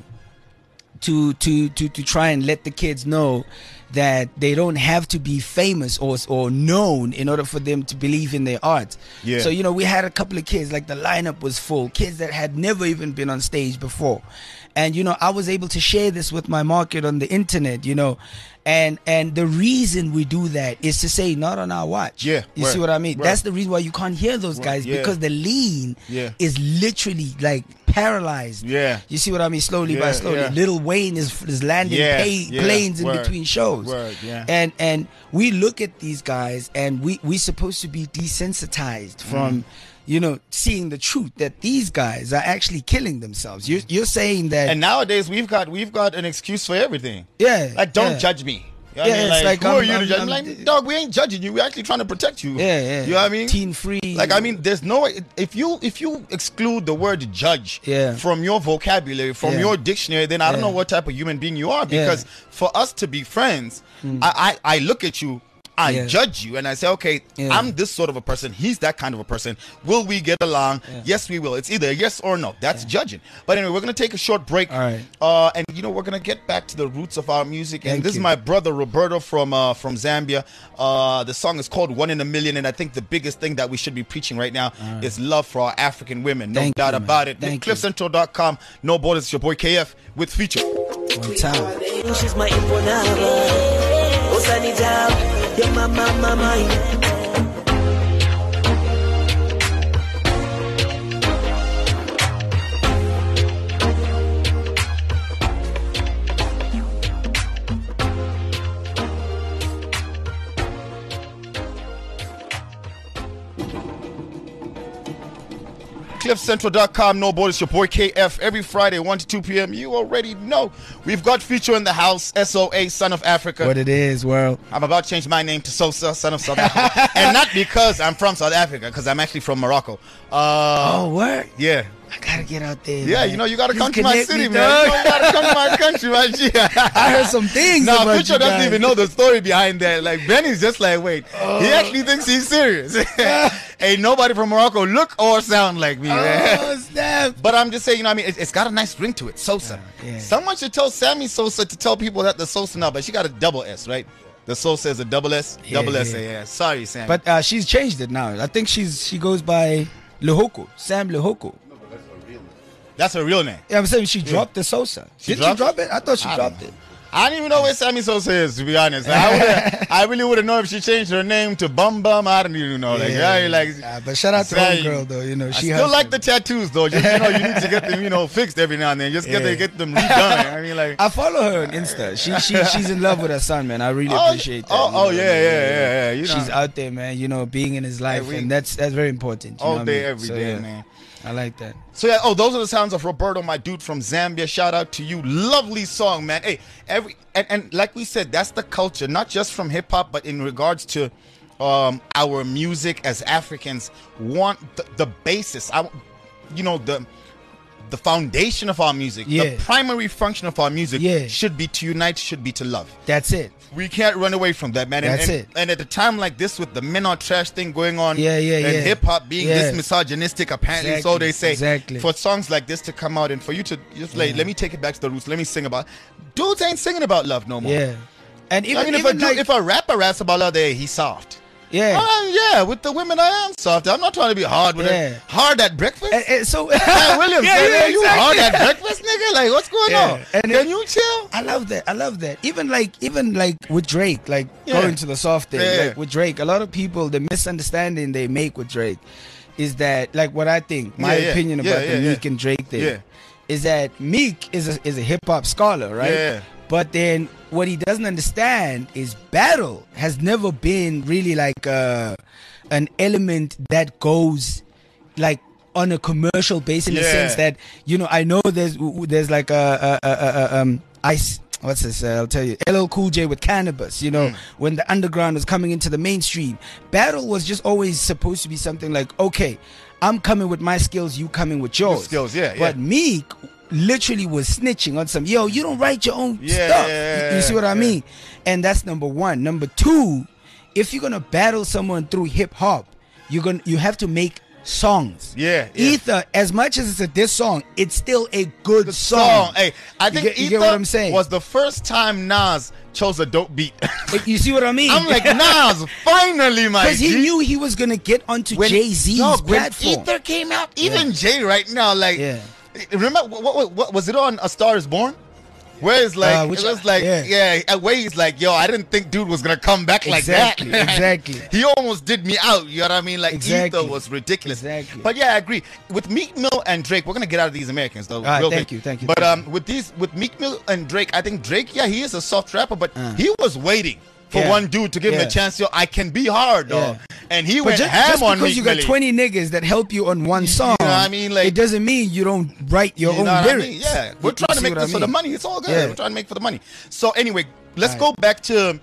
to to to to try and let the kids know that they don't have to be famous or or known in order for them to believe in their art. Yeah. So, you know, we had a couple of kids, like the lineup was full, kids that had never even been on stage before. And, you know, I was able to share this with my market on the internet, you know. And and the reason we do that is to say not on our watch. Yeah, You word, see what I mean? word. That's the reason why you can't hear those guys, yeah. because the lean Yeah. is literally like paralyzed. Yeah. You see what I mean? Slowly by Yeah, slowly. yeah. Lil Wayne is is landing Yeah, pay, yeah, planes in word, between shows. word, yeah. And and we look at these guys and we we supposed to be desensitized from Mm. you know, seeing the truth that these guys are actually killing themselves. You're you're saying that And nowadays we've got we've got an excuse for everything. yeah, Like, don't yeah. judge me. You know Yeah, what I mean? it's Like, like, who I'm- are you to I'm- judge? I'm- I'm like, dog, we ain't judging you. We're actually trying to protect you. Yeah, yeah. You know what I mean? Teen free. Like, I mean, there's no if you if you exclude the word judge Yeah. from your vocabulary, from Yeah. your dictionary, then I don't Yeah. know what type of human being you are. Yeah. Because for us to be friends, I, I I look at you. I Yeah. judge you and I say, okay, Yeah. I'm this sort of a person. He's that kind of a person. Will we get along? Yeah. Yes, we will. It's either a yes or no. That's judging. But anyway, we're going to take a short break. All right. Uh, and, you know, we're going to get back to the roots of our music. And Thank this you. is my brother, Roberto, from uh, from Zambia. Uh, the song is called One in a Million. And I think the biggest thing that we should be preaching right now is love for our African women. No Thank doubt you, man. about it. Thank cliff central dot com. No Borders. It's your boy K F with Feature. One time. She's my imponaba. Osani down, your mama, mama. cliff central dot com, No Borders, your boy K F. Every Friday, one to two p.m. You already know. We've got Feature in the house, S O A, Son of Africa. What it is, world. I'm about to change my name to Sosa, Son of South Africa. And not because I'm from South Africa, because I'm actually from Morocco. Uh, Oh, what? Yeah. I gotta get out there. Yeah, man. you know, you gotta Please come to my connect city, me, man. dog. You know, you gotta come to my country, man. Yeah. I heard some things Nah, about Future you doesn't guys. even know the story behind that. Like, Benny's just like, wait, he actually thinks he's serious. Ain't nobody from Morocco look or sound like me, man. Oh, snap. But I'm just saying, you know what I mean? It, it's got a nice ring to it, Sosa. Yeah, yeah. Someone should tell Sammy Sosa to tell people that the Sosa now, but she got a double S, right? The Sosa is a double S? Yeah, double S, yeah. yeah. Sorry, Sammy. But uh, she's changed it now. I think she's she goes by Lehoko, Sam Lehoko. that's her real name. Yeah, I'm saying she dropped the Sosa. She Did dropped she drop it? I thought she I dropped don't it. I don't even know where Sammy Sosa is, to be honest. I, would've- I really would have known if she changed her name to Bum Bum. I don't even know. Like, yeah, like, Nah, but shout out to Say- homegirl though. You know, I she still hustled. like the tattoos, though. Just, you know, you need to get them, you know, fixed every now and then. Just get, Yeah. them, get them redone. I mean, like, I follow her on Insta. She she she's in love with her son, man. I really Oh, appreciate that. oh, you know oh, what I yeah, mean? yeah, yeah, yeah, you know. She's out there, man. You know, being in his life, we- and that's that's very important. You know all what I day, mean? every So, day, yeah, man. I like that. So yeah, oh, those are the sounds of Roberto, my dude from Zambia. Shout out to you. Lovely song, man. Hey, every and, and like we said, that's the culture, not just from hip hop, but in regards to um our music as Africans. Want the, the basis. I you know, the the foundation of our music, Yeah. the primary function of our music Yeah. should be to unite, should be to love. That's it. We can't run away from that, man. And, That's and, it. And at a time like this, with the men are trash thing going on, Yeah, yeah, and yeah. hip hop being Yeah. this misogynistic, apparently, so Exactly, they say. exactly. For songs like this to come out and for you to just like, Yeah. let me take it back to the roots. Let me sing about. Dudes ain't singing about love no more. Yeah. And even, I mean, if a, even dude, like, if a rapper raps about love, they he's soft. yeah. Uh, yeah, with the women I am soft. I'm not trying to be hard with Yeah. it. Hard at breakfast. And, and so Pat Williams, yeah, man, yeah, you exactly. hard at breakfast, nigga? Like, what's going Yeah. on? And Can it- you chill? I love that. I love that. Even like, even like with Drake, like Yeah. going to the soft thing, Yeah. like with Drake, a lot of people, the misunderstanding they make with Drake is that, like, what I think, my Yeah, yeah. opinion Yeah, about yeah, the yeah. Meek and Drake thing, Yeah. is that Meek is a, is a hip hop scholar, right? Yeah. But then what he doesn't understand is battle has never been really like uh, an element that goes like on a commercial base in the Yeah. sense that, you know, I know there's there's like a, a, a, a um ice what's this uh, I'll tell you L L Cool J with Cannabis, you know, when the underground was coming into the mainstream. Battle was just always supposed to be something like, okay, I'm coming with my skills, you coming with yours. skills, yeah, But yeah. Meek literally was snitching on some, yo, you don't write your own Yeah, stuff. yeah, You- you see what I yeah. mean? And that's number one. Number two, if you're gonna battle someone through hip hop, you're gonna you have to make songs. Yeah, yeah. Ether, as much as it's a diss song, it's still a good, The song. song. Hey, I You think get- you Ether get what I'm saying? was the first time Nas chose a dope beat. You see what I mean? I'm like, Nas, finally, my because he G. knew he was gonna get onto When- Jay Z's Dog, when platform. Ether came out, even Jay right now, like, Yeah. remember what, what, what was it on? A Star Is Born, where it's like, Uh, which- it was like, yeah. yeah, yeah, where he's like, yo, I didn't think dude was gonna come back like Exactly, that. exactly. He almost did me out. You know what I mean? Like, Exactly. Ether was ridiculous. Exactly. But yeah, I agree with Meek Mill and Drake. We're gonna get out of these Americans though. right, real thank quick. you, thank you, But thank um, with these, with Meek Mill and Drake, I think Drake, yeah, he is a soft rapper, but Uh. he was waiting for Yeah. one dude to give him Yeah. a chance. Yo, I can be hard, dog. Yeah. And he But went just, ham just on because Meek you got Millie. twenty niggas that help you on one song, know what I mean? Like- it doesn't mean you don't write your You own know what I lyrics. mean? Yeah, we're You- trying you to see make what this I for the mean? money. It's all good. Yeah. We're trying to make for the money. So anyway, let's Right. go back to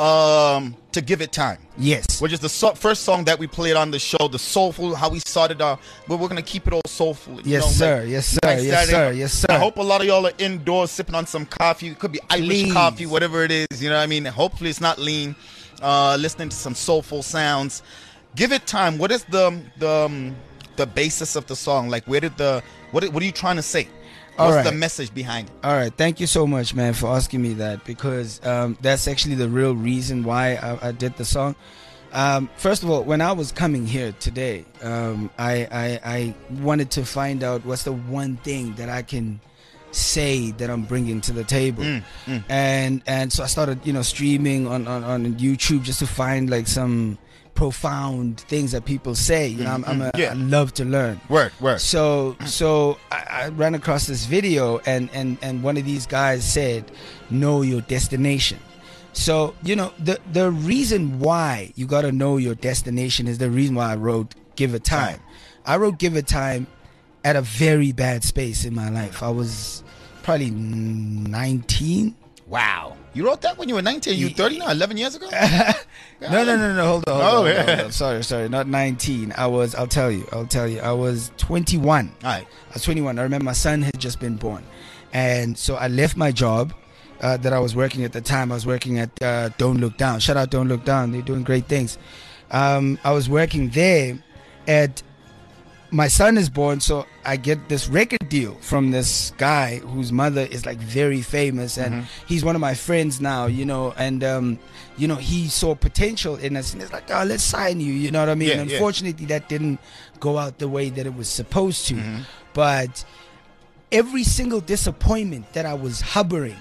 um to Give It Time, Yes. which is the so- first song that we played on the show, the soulful, how we started our, but we're gonna keep it all soulful. you Yes, know, sir. like, Yes, sir. nice Yes, Saturday. sir. Yes, sir. I hope a lot of y'all are indoors sipping on some coffee. It could be Irish Please. coffee, whatever it is. You know what I mean? Hopefully it's not lean. Uh, listening to some soulful sounds. Give It Time. What is the the um, the basis of the song? Like, where did the what what are you trying to say? All What's the right. message behind it? All right, thank you so much, man, for asking me that, because um, that's actually the real reason why I, I did the song. Um, first of all, when I was coming here today, um, I, I I wanted to find out what's the one thing that I can say that I'm bringing to the table, Mm, mm. and and so I started, you know, streaming on, on, on YouTube just to find like some profound things that people say. You know, I'm, I'm a, Yeah. I love to learn. Word, word. So so I, I ran across this video, and, and, and one of these guys said, know your destination. So, you know, the the reason why you gotta know your destination is the reason why I wrote Give It Time. I wrote Give It Time at a very bad space in my life. I was probably nineteen. Wow. You wrote that when you were nineteen. You Ye- thirty now, eleven years ago? No, no, no, no. Hold on. Hold Oh, on, hold on, yeah. hold on. Sorry, sorry. Not nineteen. I was. I'll tell you. I'll tell you. I was twenty-one. All right. I was twenty-one. I remember my son had just been born, and so I left my job uh, that I was working at the time. I was working at uh, Don't Look Down. Shout out Don't Look Down. They're doing great things. Um, I was working there. At my son is born, so I get this record deal from this guy whose mother is like very famous, and he's one of my friends now, you know, and um, you know, he saw potential in us, and it's like, oh, let's sign you, you know what I mean? Yeah, yeah. Unfortunately, that didn't go out the way that it was supposed to, but every single disappointment that I was harboring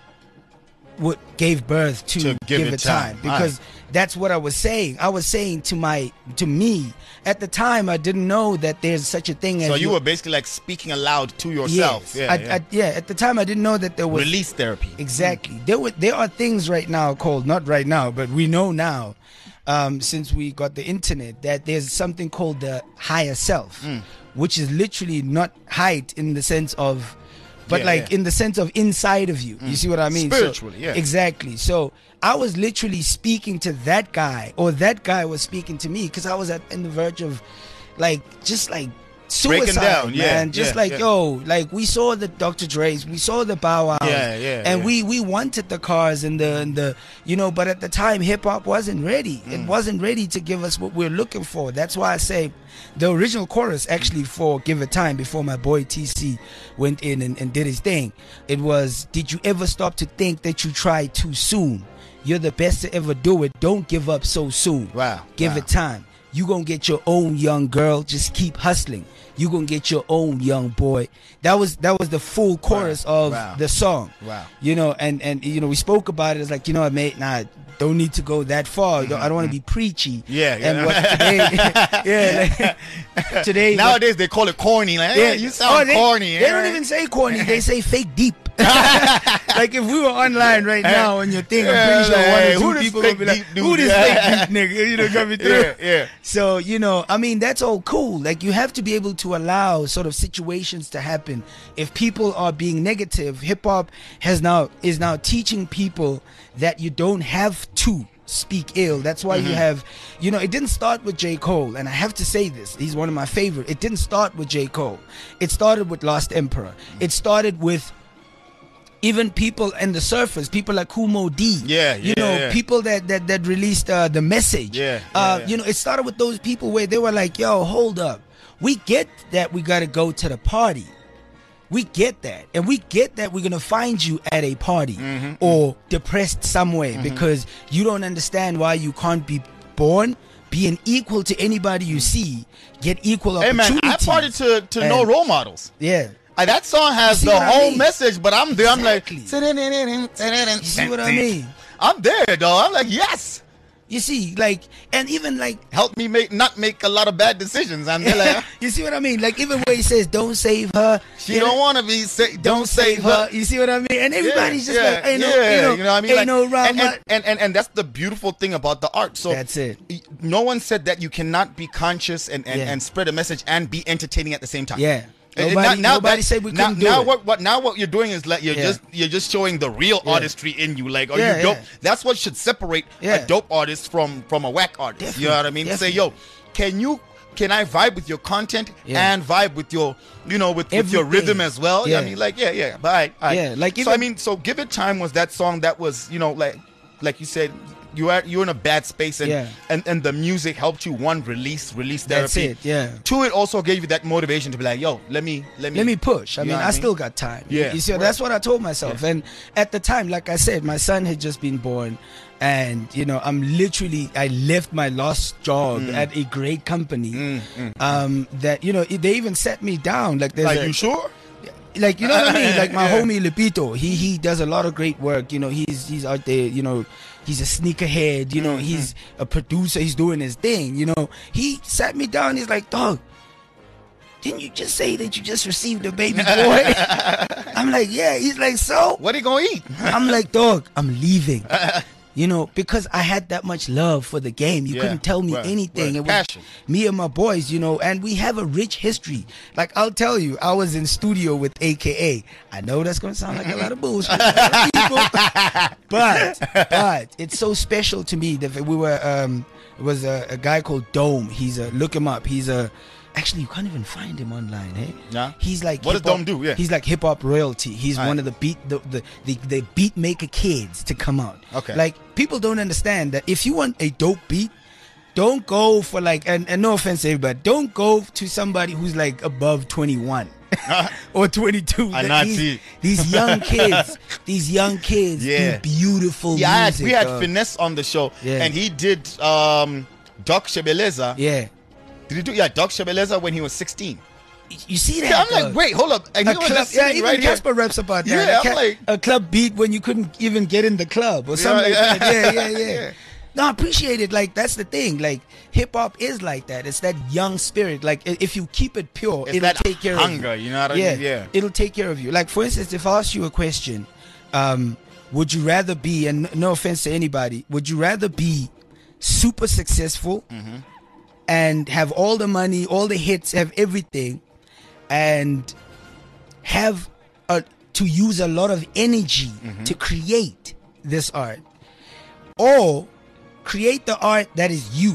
what gave birth to, To give, it time, because that's what I was saying. I was saying to my to me at the time, I didn't know that there's such a thing as So you your- were basically like speaking aloud to yourself. Yes. Yeah, I, yeah. I, yeah, at the time I didn't know that there was Release therapy. exactly. There were there are things right now called, not right now, but we know now, um, since we got the internet, that there's something called the higher self, Mm. which is literally not height in the sense of, but Yeah, like yeah. in the sense of inside of you. You see what I mean? So- Spiritually, yeah. Exactly. So I was literally speaking to that guy, or that guy was speaking to me, because I was at in the verge of, like, just like suicide, down, yeah, man. Just yeah, like yeah. yo, like we saw the Doctor Dre's, we saw the Bow Wow, Yeah, yeah, and yeah. we we wanted the cars and the and the you know, but at the time hip hop wasn't ready. Mm. It wasn't ready to give us what we're looking for. That's why I say the original chorus actually for Give It Time, before my boy T C went in and, and did his thing. It was, did you ever stop to think that you tried too soon? You're the best to ever do it. Don't give up so soon. Wow, Give wow. it time. You gonna get your own young girl. Just keep hustling. You gonna get your own young boy. That was that was the full chorus Wow, of wow. the song. Wow. You know, and and you know, we spoke about it. It's like, you know what, mate? Nah, don't need to go that far. I don't, I don't want to be preachy. Yeah, yeah. And what today? yeah. Like, today. Nowadays they call it corny. Like, hey, you sound oh, they, corny. They eh? don't even say corny. They say fake deep. Like if we were online right now on your thing, I'm Yeah, pretty sure like, one hey, or who two this people fake will be like, deep dude? "Who this Yeah. fake deep nigga?" You know, coming through. Yeah, yeah. So, you know, I mean, that's all cool. Like, you have to be able to allow sort of situations to happen. If people are being negative, hip hop has now is now teaching people that you don't have to speak ill. That's why Mm-hmm. you have, you know, it didn't start with J. Cole, and I have to say this, he's one of my favorite. It didn't start with J. Cole. It started with Lost Emperor. It started with even people in the surface, people like Kumo D. Yeah, You yeah, know, yeah. people that that that released uh, the message. Yeah, uh, yeah, yeah. You know, it started with those people where they were like, "Yo, hold up, we get that we gotta go to the party. We get that, and we get that we're gonna find you at a party Mm-hmm, or depressed somewhere because you don't understand why you can't be born." Being equal to anybody you see, get equal Hey man, opportunity. I party to to And- no role models. Yeah. Uh, that song has You see the what I whole mean? message, but I'm there. Exactly. I'm like, You see what I mean? I'm there, dog. I'm like, yes. You see, like, and even like, Help me make not make a lot of bad decisions. And they're like, you see what I mean? Like, even where he says, "Don't save her," she you know, don't want to be sa- don't, don't save her. her. You see what I mean? And everybody's just like, ain't no, yeah, ain't no, you know what I mean? ain't Like, no wrong. and, and, and, and, and that's the beautiful thing about the art. So That's it. y- No one said that you cannot be conscious and, and, Yeah. and spread a message and be entertaining at the same time. Yeah. Uh, Nobody, now- now nobody that- said we now, couldn't do now it. what, what now what you're doing is like you're Yeah. just you're just showing the real Yeah. artistry in you. Like, are Yeah, you dope? yeah. That's what should separate Yeah. a dope artist from from a whack artist. You know what I mean? Say, yo, can you can I vibe with your content Yeah. and vibe with your you know with, with your Everything. rhythm as well? Yeah. I Yeah. mean, like, yeah, yeah. Bye. Yeah, like so even- I mean, so Give It Time was that song that was, you know, like like you said, you are you're in a bad space and Yeah. and, and the music helped you one release release therapy. That's it, yeah. Two, it also gave you that motivation to be like, yo, let me let me Let me push. I You mean, know I what still got time. Yeah. You see, Right. that's what I told myself. And at the time, like I said, my son had just been born. And, you know, I'm literally, I left my last job Mm. at a great company. Um, that, you know, they even set me down. Like, there's Like, a, you sure? like, you know what I mean? Like my Yeah. homie Lepito, he he does a lot of great work. You know, he's he's out there. You know, he's a sneakerhead. You know, he's a producer. He's doing his thing. You know, he sat me down. He's like, dog, didn't you just say that you just received a baby boy? I'm like, yeah. He's like, so? What are you gonna eat? I'm like, dog, I'm leaving. You know, because I had that much love for the game. You Yeah, couldn't tell me right, anything. right. It was Passion. me and my boys, you know, and we have a rich history. Like, I'll tell you, I was in studio with A K A. I know that's going to sound like a lot of bullshit, to a lot of people, but, but it's so special to me that we were, um, it was a, a guy called Dome. He's a, look him up. He's a, actually, you can't even find him online, hey? Yeah. He's like, What does hip-hop- Dome do? Yeah. He's like hip hop royalty. He's All one right. of the beat, the, the, the, the beat maker kids to come out. Okay. Like, people don't understand that if you want a dope beat, don't go for like, and, and no offense to everybody, don't go to somebody who's like above twenty-one or twenty-two. I That not these, see. these young kids, these young kids Yeah. do beautiful Yeah, I had, music. we had dog. Finesse on the show, Yeah. and he did um, Doc Shebeleza. Yeah. Did he do yeah Doc Shebeleza when he was sixteen? You see that? Yeah, I'm dog? like, wait, hold up. And A he was club, just yeah, sitting even right here. Casper raps about that. Yeah, a, I'm ca- like- a club beat when you couldn't even get in the club or something Yeah, like that. yeah. Yeah, yeah, yeah. No, I appreciate it. Like, that's the thing. Like, hip hop is like that. It's that young spirit. Like, i- if you keep it pure, It's it'll that take care hunger, of you. you know what I yeah, mean? Yeah. it'll take care of you. Like, for instance, if I ask you a question, um, would you rather be, and no offense to anybody, would you rather be super successful Mm-hmm. and have all the money, all the hits, have everything, and have a, to use a lot of energy to create this art, or create the art that is you,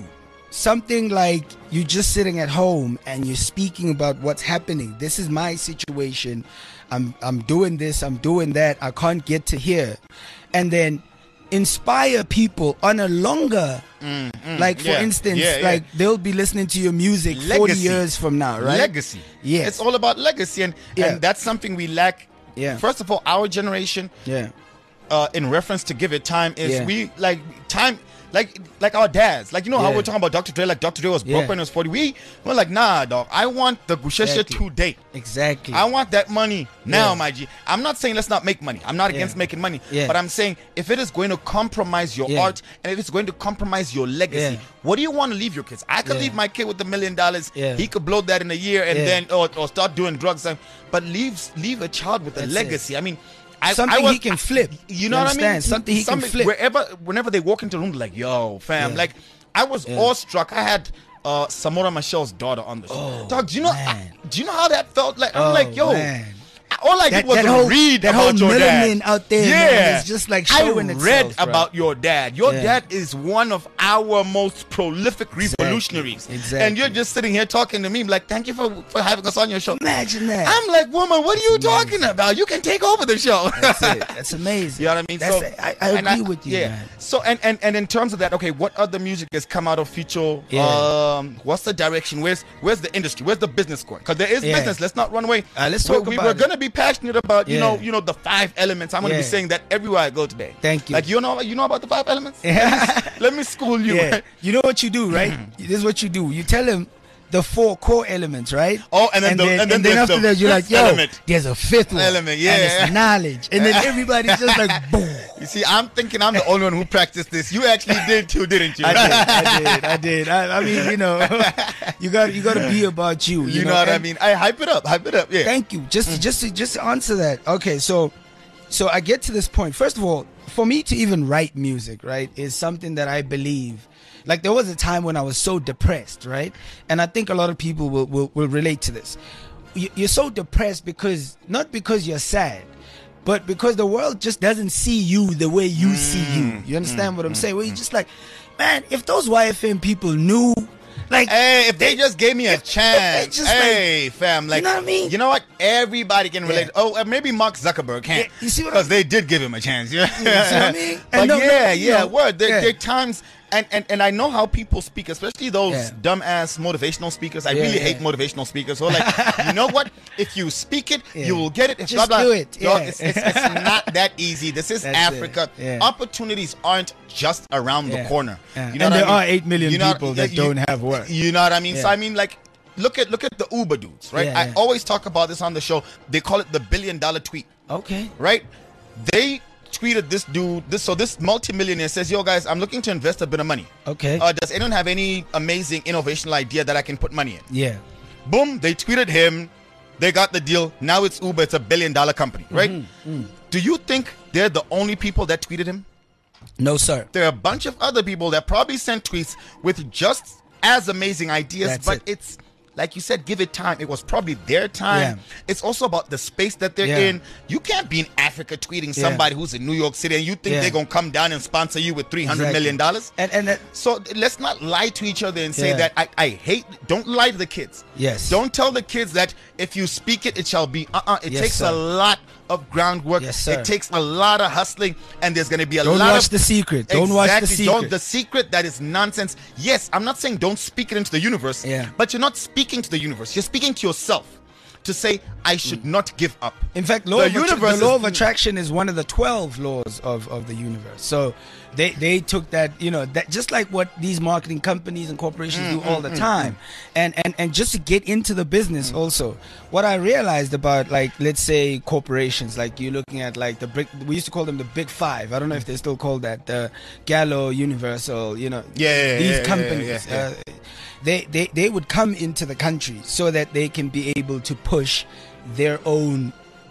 something like you just sitting at home and you're speaking about what's happening. This is my situation. I'm I'm doing this, I'm doing that. I can't get to here. And then inspire people on a longer Mm, mm, like for yeah, instance, yeah, yeah. like they'll be listening to your music forty Legacy. years from now, right? Legacy. Yes. It's all about legacy, and, Yeah. and that's something we lack. Yeah. First of all, our generation, Yeah. uh, in reference to give it time, is Yeah. we like time. Like like our dads, like you know how Yeah. we're talking about Doctor Dre, like Doctor Dre was broke Yeah. when he was forty. We we're like, nah, dog. I want the Gushesha Exactly. today. Exactly. I want that money now, Yeah. my G. I'm not saying let's not make money. I'm not Yeah. against making money. Yeah. But I'm saying if it is going to compromise your Yeah. art and if it's going to compromise your legacy, Yeah. what do you want to leave your kids? I could Yeah. leave my kid with a million dollars. Yeah. He could blow that in a year and Yeah. then or, or start doing drugs. But leave leave a child with a That's it. legacy. I mean, I, Something I was- he can flip. You know You what I mean? understand? Something he can flip. Wherever, whenever they walk into the room, like, yo, fam, Yeah. like, I was Yeah. awestruck. I had uh, Samora Michelle's daughter on the show. Oh, Dog, do you know? man. I- do you know how that felt? Like, I'm Oh, like, yo, man. all I That- did was that whole- read that about whole your dad. melanin out there, Yeah, man, is just, like, showing I itself, read bro. about your dad. Your Yeah. dad is one of our most prolific revolutionaries. Exactly. And you're just sitting here talking to me, like, thank you for, for having us on your show. Imagine that. I'm like, woman, what are you talking about? You can take over the show. That's it. That's amazing. You know what I mean? That's so it. I, I and agree with you, yeah. man. So and, and and in terms of that, okay, what other music has come out of Future? Yeah. Um, what's the direction? Where's where's the industry? Where's the business going? Because there is Yeah. business. Let's not run away. Uh, let's we, talk we about We're it. gonna be passionate about you Yeah. know you know the five elements. I'm gonna be Yeah. saying that everywhere I go today. Thank you. Like you know you know about the five elements? Yeah. Let me school you. Yeah. You know what you do, right? this is what you do. You tell him the four core elements, right? Oh, and then the- and then there's after the that you're like, fifth yo, element. there's a fifth one. Element, yeah. And it's knowledge. And then everybody's just like, boom. You see, I'm thinking I'm the only one who practiced this. You actually did too, didn't you? I did, I did, I did. I, I mean, you know, you got you got to be about you. You, You know what I and mean? I hype it up, hype it up. Yeah. Thank you. Just just to, just to answer that. Okay, so so I get to this point. First of all, for me to even write music, right, is something that I believe. Like there was a time when I was so depressed, right? And I think a lot of people will will, will relate to this. You- You're so depressed because not because you're sad, but because the world just doesn't see you the way you see you. You understand what I'm saying? Where you're just like, man, if those Y F M people knew, like, Hey, if they just gave me a if- if they chance, just, hey, fam, like, you know what I mean? You know what? Everybody can relate. Yeah. Oh, uh, maybe Mark Zuckerberg can't, Yeah, you see what because I they did give him a chance. Yeah, see what I mean? But And no, no, yeah, you yeah, know, word. There, yeah. there are times, and, and and I know how people speak, especially those Yeah. dumbass motivational speakers. I Yeah, really yeah. hate motivational speakers. So like, you know what? If you speak it, Yeah. you will get it. If Just blah, blah, do it, Dog, yeah. it's, it's, it's not that easy. This is That's Africa. it, yeah. Opportunities aren't just around the Yeah. corner. Yeah. You know And what there I mean? are eight million You know- people yeah, that you- don't have work. You know what I mean? So Yeah. I mean, like, look at look at the Uber dudes, right? Yeah, I yeah. always talk about this on the show. They call it the billion dollar tweet, Okay. right? They tweeted this dude. This so this multimillionaire says, "Yo, guys, I'm looking to invest a bit of money. Okay. Uh, does anyone have any amazing innovational idea that I can put money in?" Yeah. Boom! They tweeted him. They got the deal. Now it's Uber. It's a billion dollar company, right? Mm-hmm, Do you think they're the only people that tweeted him? No, sir. There are a bunch of other people that probably sent tweets with just as amazing ideas, That's but it. it's like you said, give it time. It was probably their time. Yeah. It's also about the space that they're Yeah. in. You can't be in Africa tweeting Yeah. somebody who's in New York City and you think Yeah. they're gonna come down and sponsor you with three hundred million dollars. And and that, So let's not lie to each other and say Yeah. that I, I hate. Don't lie to the kids. Yes. Don't tell the kids that if you speak it, it shall be. Uh-uh. It Yes, takes sir. a lot of groundwork. Yes, sir. It takes a lot of hustling, and there's going to be a Don't lot watch of The Secret. Don't watch The Exactly. Don't Secret. the secret that is nonsense. Yes, I'm not saying don't speak it into the universe. Yeah. But you're not speaking to the universe. You're speaking to yourself to say I should not give up. in fact, law The of attra- universe the law is- of attraction is one of the twelve laws of, of the universe. So they they took that, you know, that just like what these marketing companies and corporations Mm, do all the time. And, and and just to get into the business also, what I realized about, like, let's say corporations, like you're looking at like the big, we used to call them the big five. I don't know if they still call that, the Gallo, Universal, you know, Yeah, yeah, these yeah, yeah, companies. yeah, yeah. Uh, they, they they would come into the country so that they can be able to push their own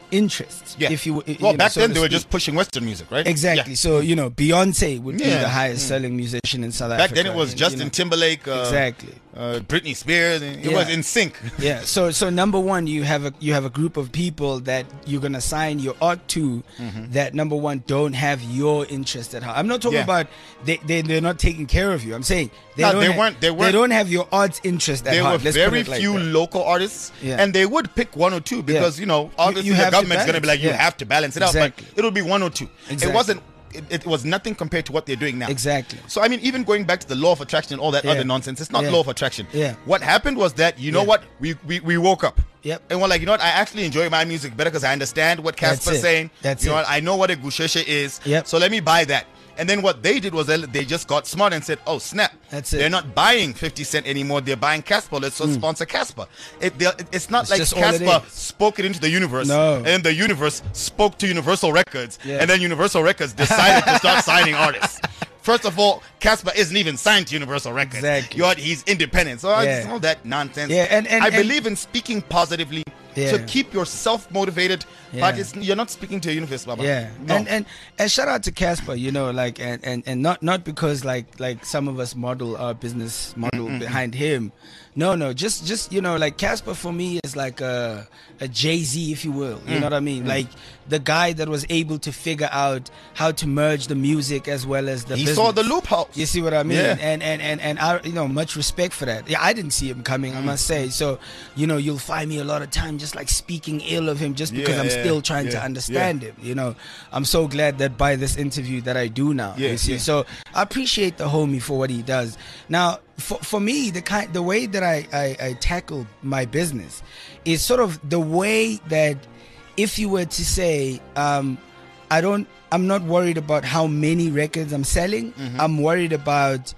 interests. Yeah. If you, you well, know, back so then to they were speak. just pushing Western music, right? Exactly. Yeah. So, you know, Beyonce would be Yeah. the highest Mm. selling musician in South Back Africa. then it was and, Justin you know, Timberlake, uh, Exactly. uh, Britney Spears. And it Yeah. was in sync. Yeah. So so number one, you have a you have a group of people that you're gonna sign your art to that number one don't have your interest at heart. I'm not talking Yeah. about they, they they're not taking care of you. I'm saying they No, don't they ha- weren't- they weren't- don't have your art's interest at There heart. were Let's put very it like few that. local artists, Yeah. and they would pick one or two because you know obviously you the have to government's going to be like, balance, you yeah. have to balance it out, Exactly. but it'll be one or two. Exactly. It wasn't. It, it was nothing compared to what they're doing now. Exactly. So I mean, even going back to the law of attraction and all that Yeah. other nonsense, it's not Yeah. law of attraction. Yeah. What happened was that you know Yeah. what we, we we woke up. Yep. And we're like, you know what? I actually enjoy my music better because I understand what That's Casper's it. saying. That's you know it. what? I know what a gusheshe is. Yep. So let me buy that. And then what they did was they they just got smart and said, oh, snap. That's it. They're not buying fifty Cent anymore. They're buying Casper. Let's just sponsor Casper. It, they're- it's not It's like just all it Casper is. spoke it into the universe. No. And then the universe spoke to Universal Records. Yeah. And then Universal Records decided to start signing artists. First of all, Casper isn't even signed to Universal Records. Exactly. You know, he's independent. So Yeah. it's all that nonsense. Yeah, and- and- I and- believe in speaking positively Yeah. to keep yourself motivated, Yeah. but it's, you're not speaking to a universe, Baba. Yeah, No. and and and shout out to Casper, you know, like and, and and not not because like like some of us model our business model behind him. No, no, just just you know, like Casper for me is like a a Jay-Z, if you will. You know what I mean? Like the guy that was able to figure out how to merge the music as well as the he business. saw the loopholes. You see what I mean? Yeah. And and and and I, you know, much respect for that. Yeah, I didn't see him coming, I must say. So, you know, you'll find me a lot of time just like speaking ill of him, just because Yeah, I'm yeah, still trying to yeah, understand him. You know, I'm so glad that by this interview that I do now. Yeah, you see, yeah. so I appreciate the homie for what he does. Now, for for me, the kind the way that I I, I tackle my business is sort of the way that if you were to say, um, I don't, I'm not worried about how many records I'm selling. Mm-hmm. I'm worried about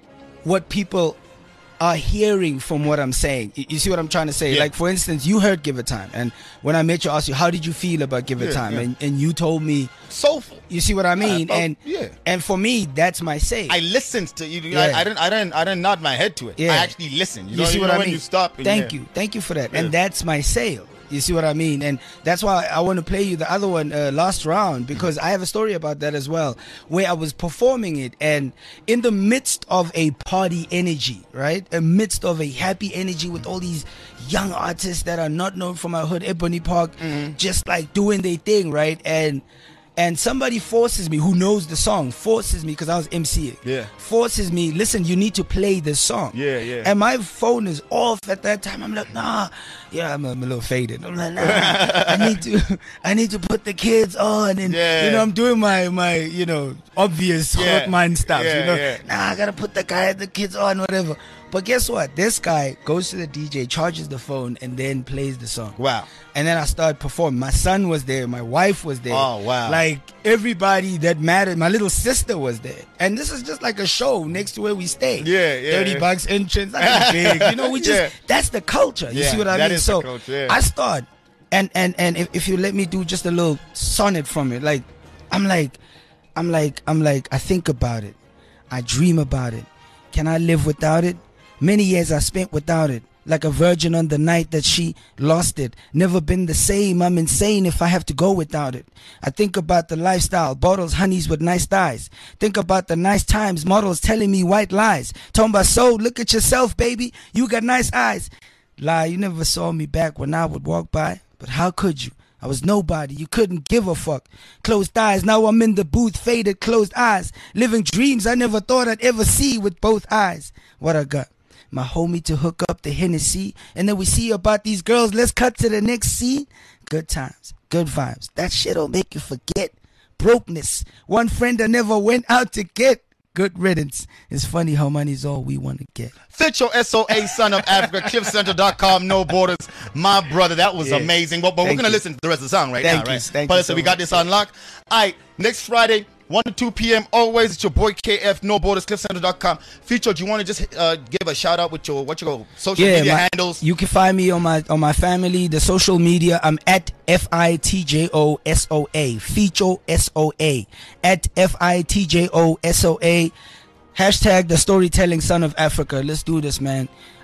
what people are hearing from what I'm saying. You you see what I'm trying to say? Yeah. Like, for instance, you heard Give It Time. And when I met you, I asked you, how did you feel about Give It Yeah, Time? yeah. And, and you told me, Soulful. you see what I mean? about- and yeah. and for me, that's my say. I listened to you. Yeah. I, I didn't. I didn't. I didn't nod my head to it. Yeah. I actually listened. You, You know, see you what know I when mean? you stop. and Thank yeah. you. Thank you for that. Yeah. And that's my sale. You see what I mean? And that's why I want to play you the other one uh, last round, because I have a story about that as well, where I was performing it and in the midst of a party energy, right? Amidst of a happy energy with all these young artists that are not known from my hood, Ebony Park, just like doing their thing, right? And and somebody forces me, who knows the song, forces me, because I was emceeing, Yeah. forces me, listen, you need to play this song. Yeah, yeah. And my phone is off at that time. I'm like, nah, yeah, I'm, I'm a little faded. I'm like, nah, I need to, I need to put the kids on, and Yeah. you know, I'm doing my, my, you know, obvious Yeah. hot mind stuff. Yeah, you know, yeah. nah, I gotta put the guy, the kids on, whatever. But guess what? This guy goes to the D J, charges the phone, and then plays the song. Wow. And then I started performing. My son was there. My wife was there. Oh, wow. Like everybody that mattered. My little sister was there. And this is just like a show next to where we stay. Yeah, yeah, thirty yeah. bucks entrance. Like big. You know, we just, Yeah. that's the culture. You Yeah, see what I that mean? is the So culture, yeah. I start. And, and, and if, if you let me do just a little sonnet from it, like, I'm like, I'm like, I'm like, I think about it. I dream about it. Can I live without it? Many years I spent without it, like a virgin on the night that she lost it. Never been the same, I'm insane if I have to go without it. I think about the lifestyle, bottles, honeys with nice thighs. Think about the nice times, models telling me white lies. Talking about soul, look at yourself, baby, you got nice eyes. Lie, you never saw me back when I would walk by, but how could you? I was nobody, you couldn't give a fuck. Closed eyes, now I'm in the booth, faded, closed eyes. Living dreams I never thought I'd ever see with both eyes. What I got? My homie to hook up the Hennessy, and then we see about these girls. Let's cut to the next scene. Good times, good vibes. That shit'll make you forget brokenness. One friend I never went out to get. Good riddance. It's funny how money's all we want to get. Fit your S O A, son of Africa, cliff central dot com, no borders. My brother, that was Yeah. amazing. But, but we're Thank going to you. listen to the rest of the song right Thank now, you, right? thank but you listen, so we got much. this on lock. All right, next Friday, one to two p.m. always, it's your boy K F, no borders, cliff central dot com. Feature, do you want to just uh, give a shout out with your, what you go, social media my- handles? You can find me on my on my family, the social media. I'm at F I T J O S O A, Feature S O A, at F I T J O S O A. Hashtag the storytelling son of Africa. Let's do this, man.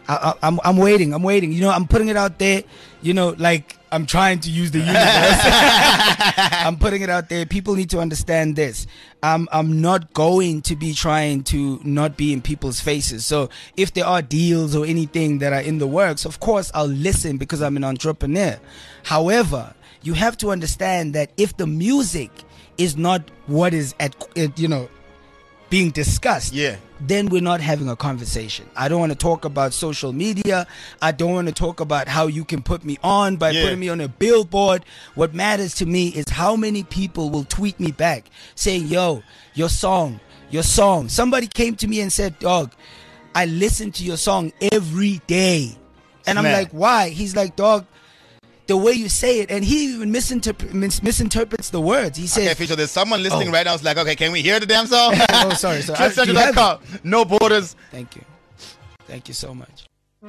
I, I, I'm I'm waiting. I'm waiting. You know, I'm putting it out there. You know, like I'm trying to use the universe. I'm putting it out there. People need to understand this. I'm I'm not going to be trying to not be in people's faces. So if there are deals or anything that are in the works, of course I'll listen because I'm an entrepreneur. However, you have to understand that if the music is not what is at you know being discussed, Yeah. then we're not having a conversation. I don't want to talk about social media. I don't want to talk about how you can put me on by Yeah. putting me on a billboard. What matters to me is how many people will tweet me back saying, yo, your song, your song. Somebody came to me and said, dog, I listen to your song every day. And I'm Snap. like, why? He's like, dog, the way you say it. And he even misinterp- mis- misinterprets the words. He says, Okay, Fisher, there's someone listening Oh. right now. It's like, okay, can we hear the damn song? oh, sorry. sorry. I- cliff do you central dot com. No borders. Thank you. Thank you so much.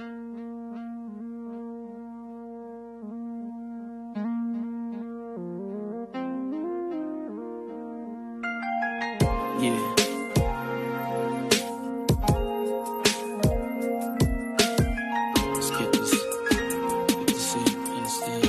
Yeah. Let's get this, get this in, understand?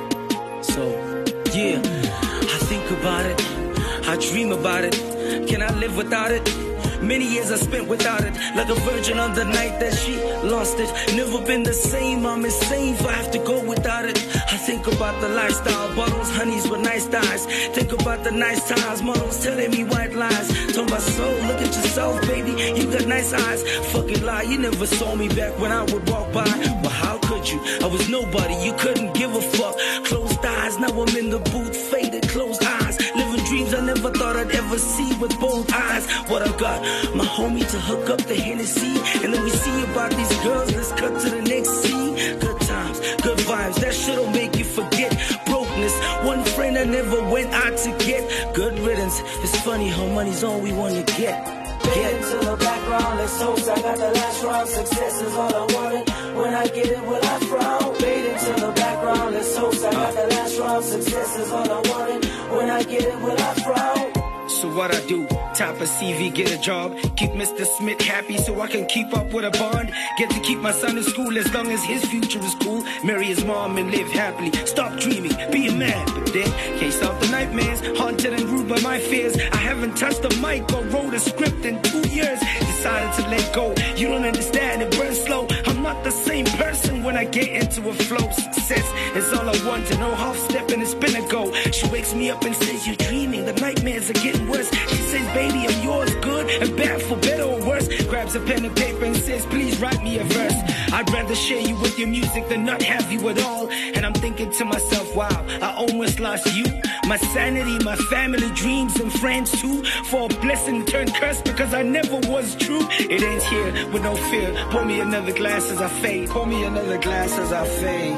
So, yeah, I think about it, I dream about it. Can I live without it? Many years I spent without it, like a virgin on the night that she lost it. Never been the same, I'm insane if I have to go without it. I think about the lifestyle, bottles, honeys with nice thighs. Think about the nice times, models telling me white lies. Told my soul, look at yourself, baby, you got nice eyes. Fucking lie, you never saw me back when I would walk by. Well, how could you? I was nobody, you couldn't give a fuck. Closed eyes, now I'm in the booth, faded, closed eyes. Living dreams I never thought I'd ever see with both eyes. What I got? My homie to hook up the Hennessy. And then we see about these girls, let's cut to the next scene. Good times, good vibes, that shit'll make you forget brokenness. One friend I never went out to get. Good riddance, it's funny how money's all we wanna get. Get into the background, let's hope I got the last round. Success is all I wanted. When I get it, will I frown? Fade into the background, let's hope I got the last round. Success is all I wanted. When I get it, will I frown? So what I do, top a C V, get a job, keep Mister Smith happy so I can keep up with a bond. Get to keep my son in school as long as his future is cool. Marry his mom and live happily. Stop dreaming, be a man, but then can't stop the nightmares. Haunted and ruled by my fears. I haven't touched a mic or wrote a script in two years. Decided to let go. You don't understand, it burns slow. I'm not the same person when I get into a flow. Success is all I want to know. Half step and it's been a go. She wakes me up and says, you're dreaming. The nightmares are getting worse. She says, baby, I'm yours, good and bad, for better or worse. Grabs a pen and paper and says, please write me a verse. I'd rather share you with your music than not have you at all. And I'm thinking to myself, wow, I almost lost you. My sanity, my family, dreams and friends too. For a blessing turned curse because I never was true. It ends here with no fear. Pour me another glass as I fade. Pour me another glass as I fade.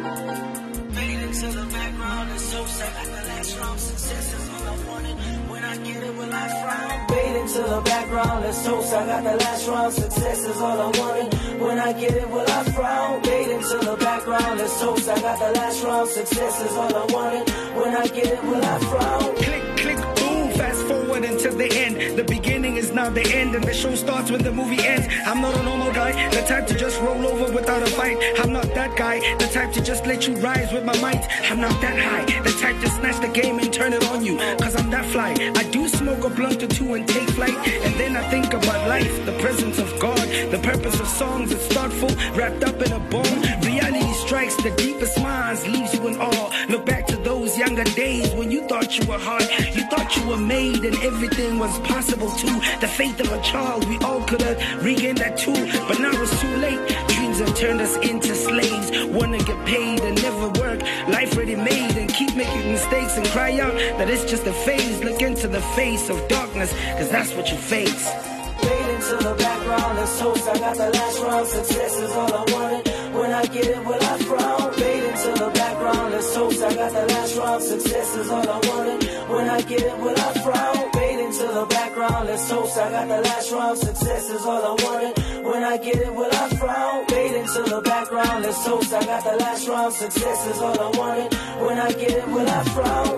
Fade into the background and so sad. Like the last round, success is all I wanted. When I get it, will I frown? Fade into the background, let's toast. I got the last round. Success is all I wanted. When I get it, will I frown? Fade into the background, let's toast. I got the last round. Success is all I wanted. When I get it, will I frown? Click, click, boom, fast forward until the end. The beginning is now the end, and the show starts when the movie ends. I'm not a normal guy, the type to just roll over without a fight. I'm not that guy, the type to just let you rise with my might. I'm not that high, the type to snatch the game and turn it on you, cause I'm that fly. I do smoke a blunt or two and take flight, and then I think about life, the presence of God, the purpose of songs. It's thoughtful, wrapped up in a bone. Reality strikes the deepest minds, leaves you in awe. Look back to those younger days when you thought you were hard, you thought you were made and everything was possible too. The faith of a child, we all could have regained that too, but now it's too late. Dreams have turned us into slaves, wanna get paid and never work. Life ready made and keep making mistakes and cry out that it's just a phase. Look into the face of darkness, cause that's what you face. Fade into the background, let's toast. I got the last round. Success is all I wanted. When I get it, will I frown? Fade into the background, let's toast. I got the last round. Success is all I wanted. When I get it, will I frown? Fade into the background, let's toast. I got the last round. Success is all I wanted. When I get it, will I frown? Fade into the background, let's toast. I got the last round. Success is all I wanted. When I get it, will I frown?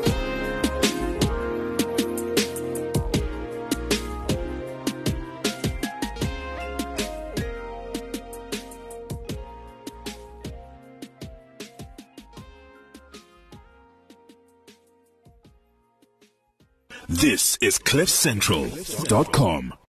This is cliff central dot com.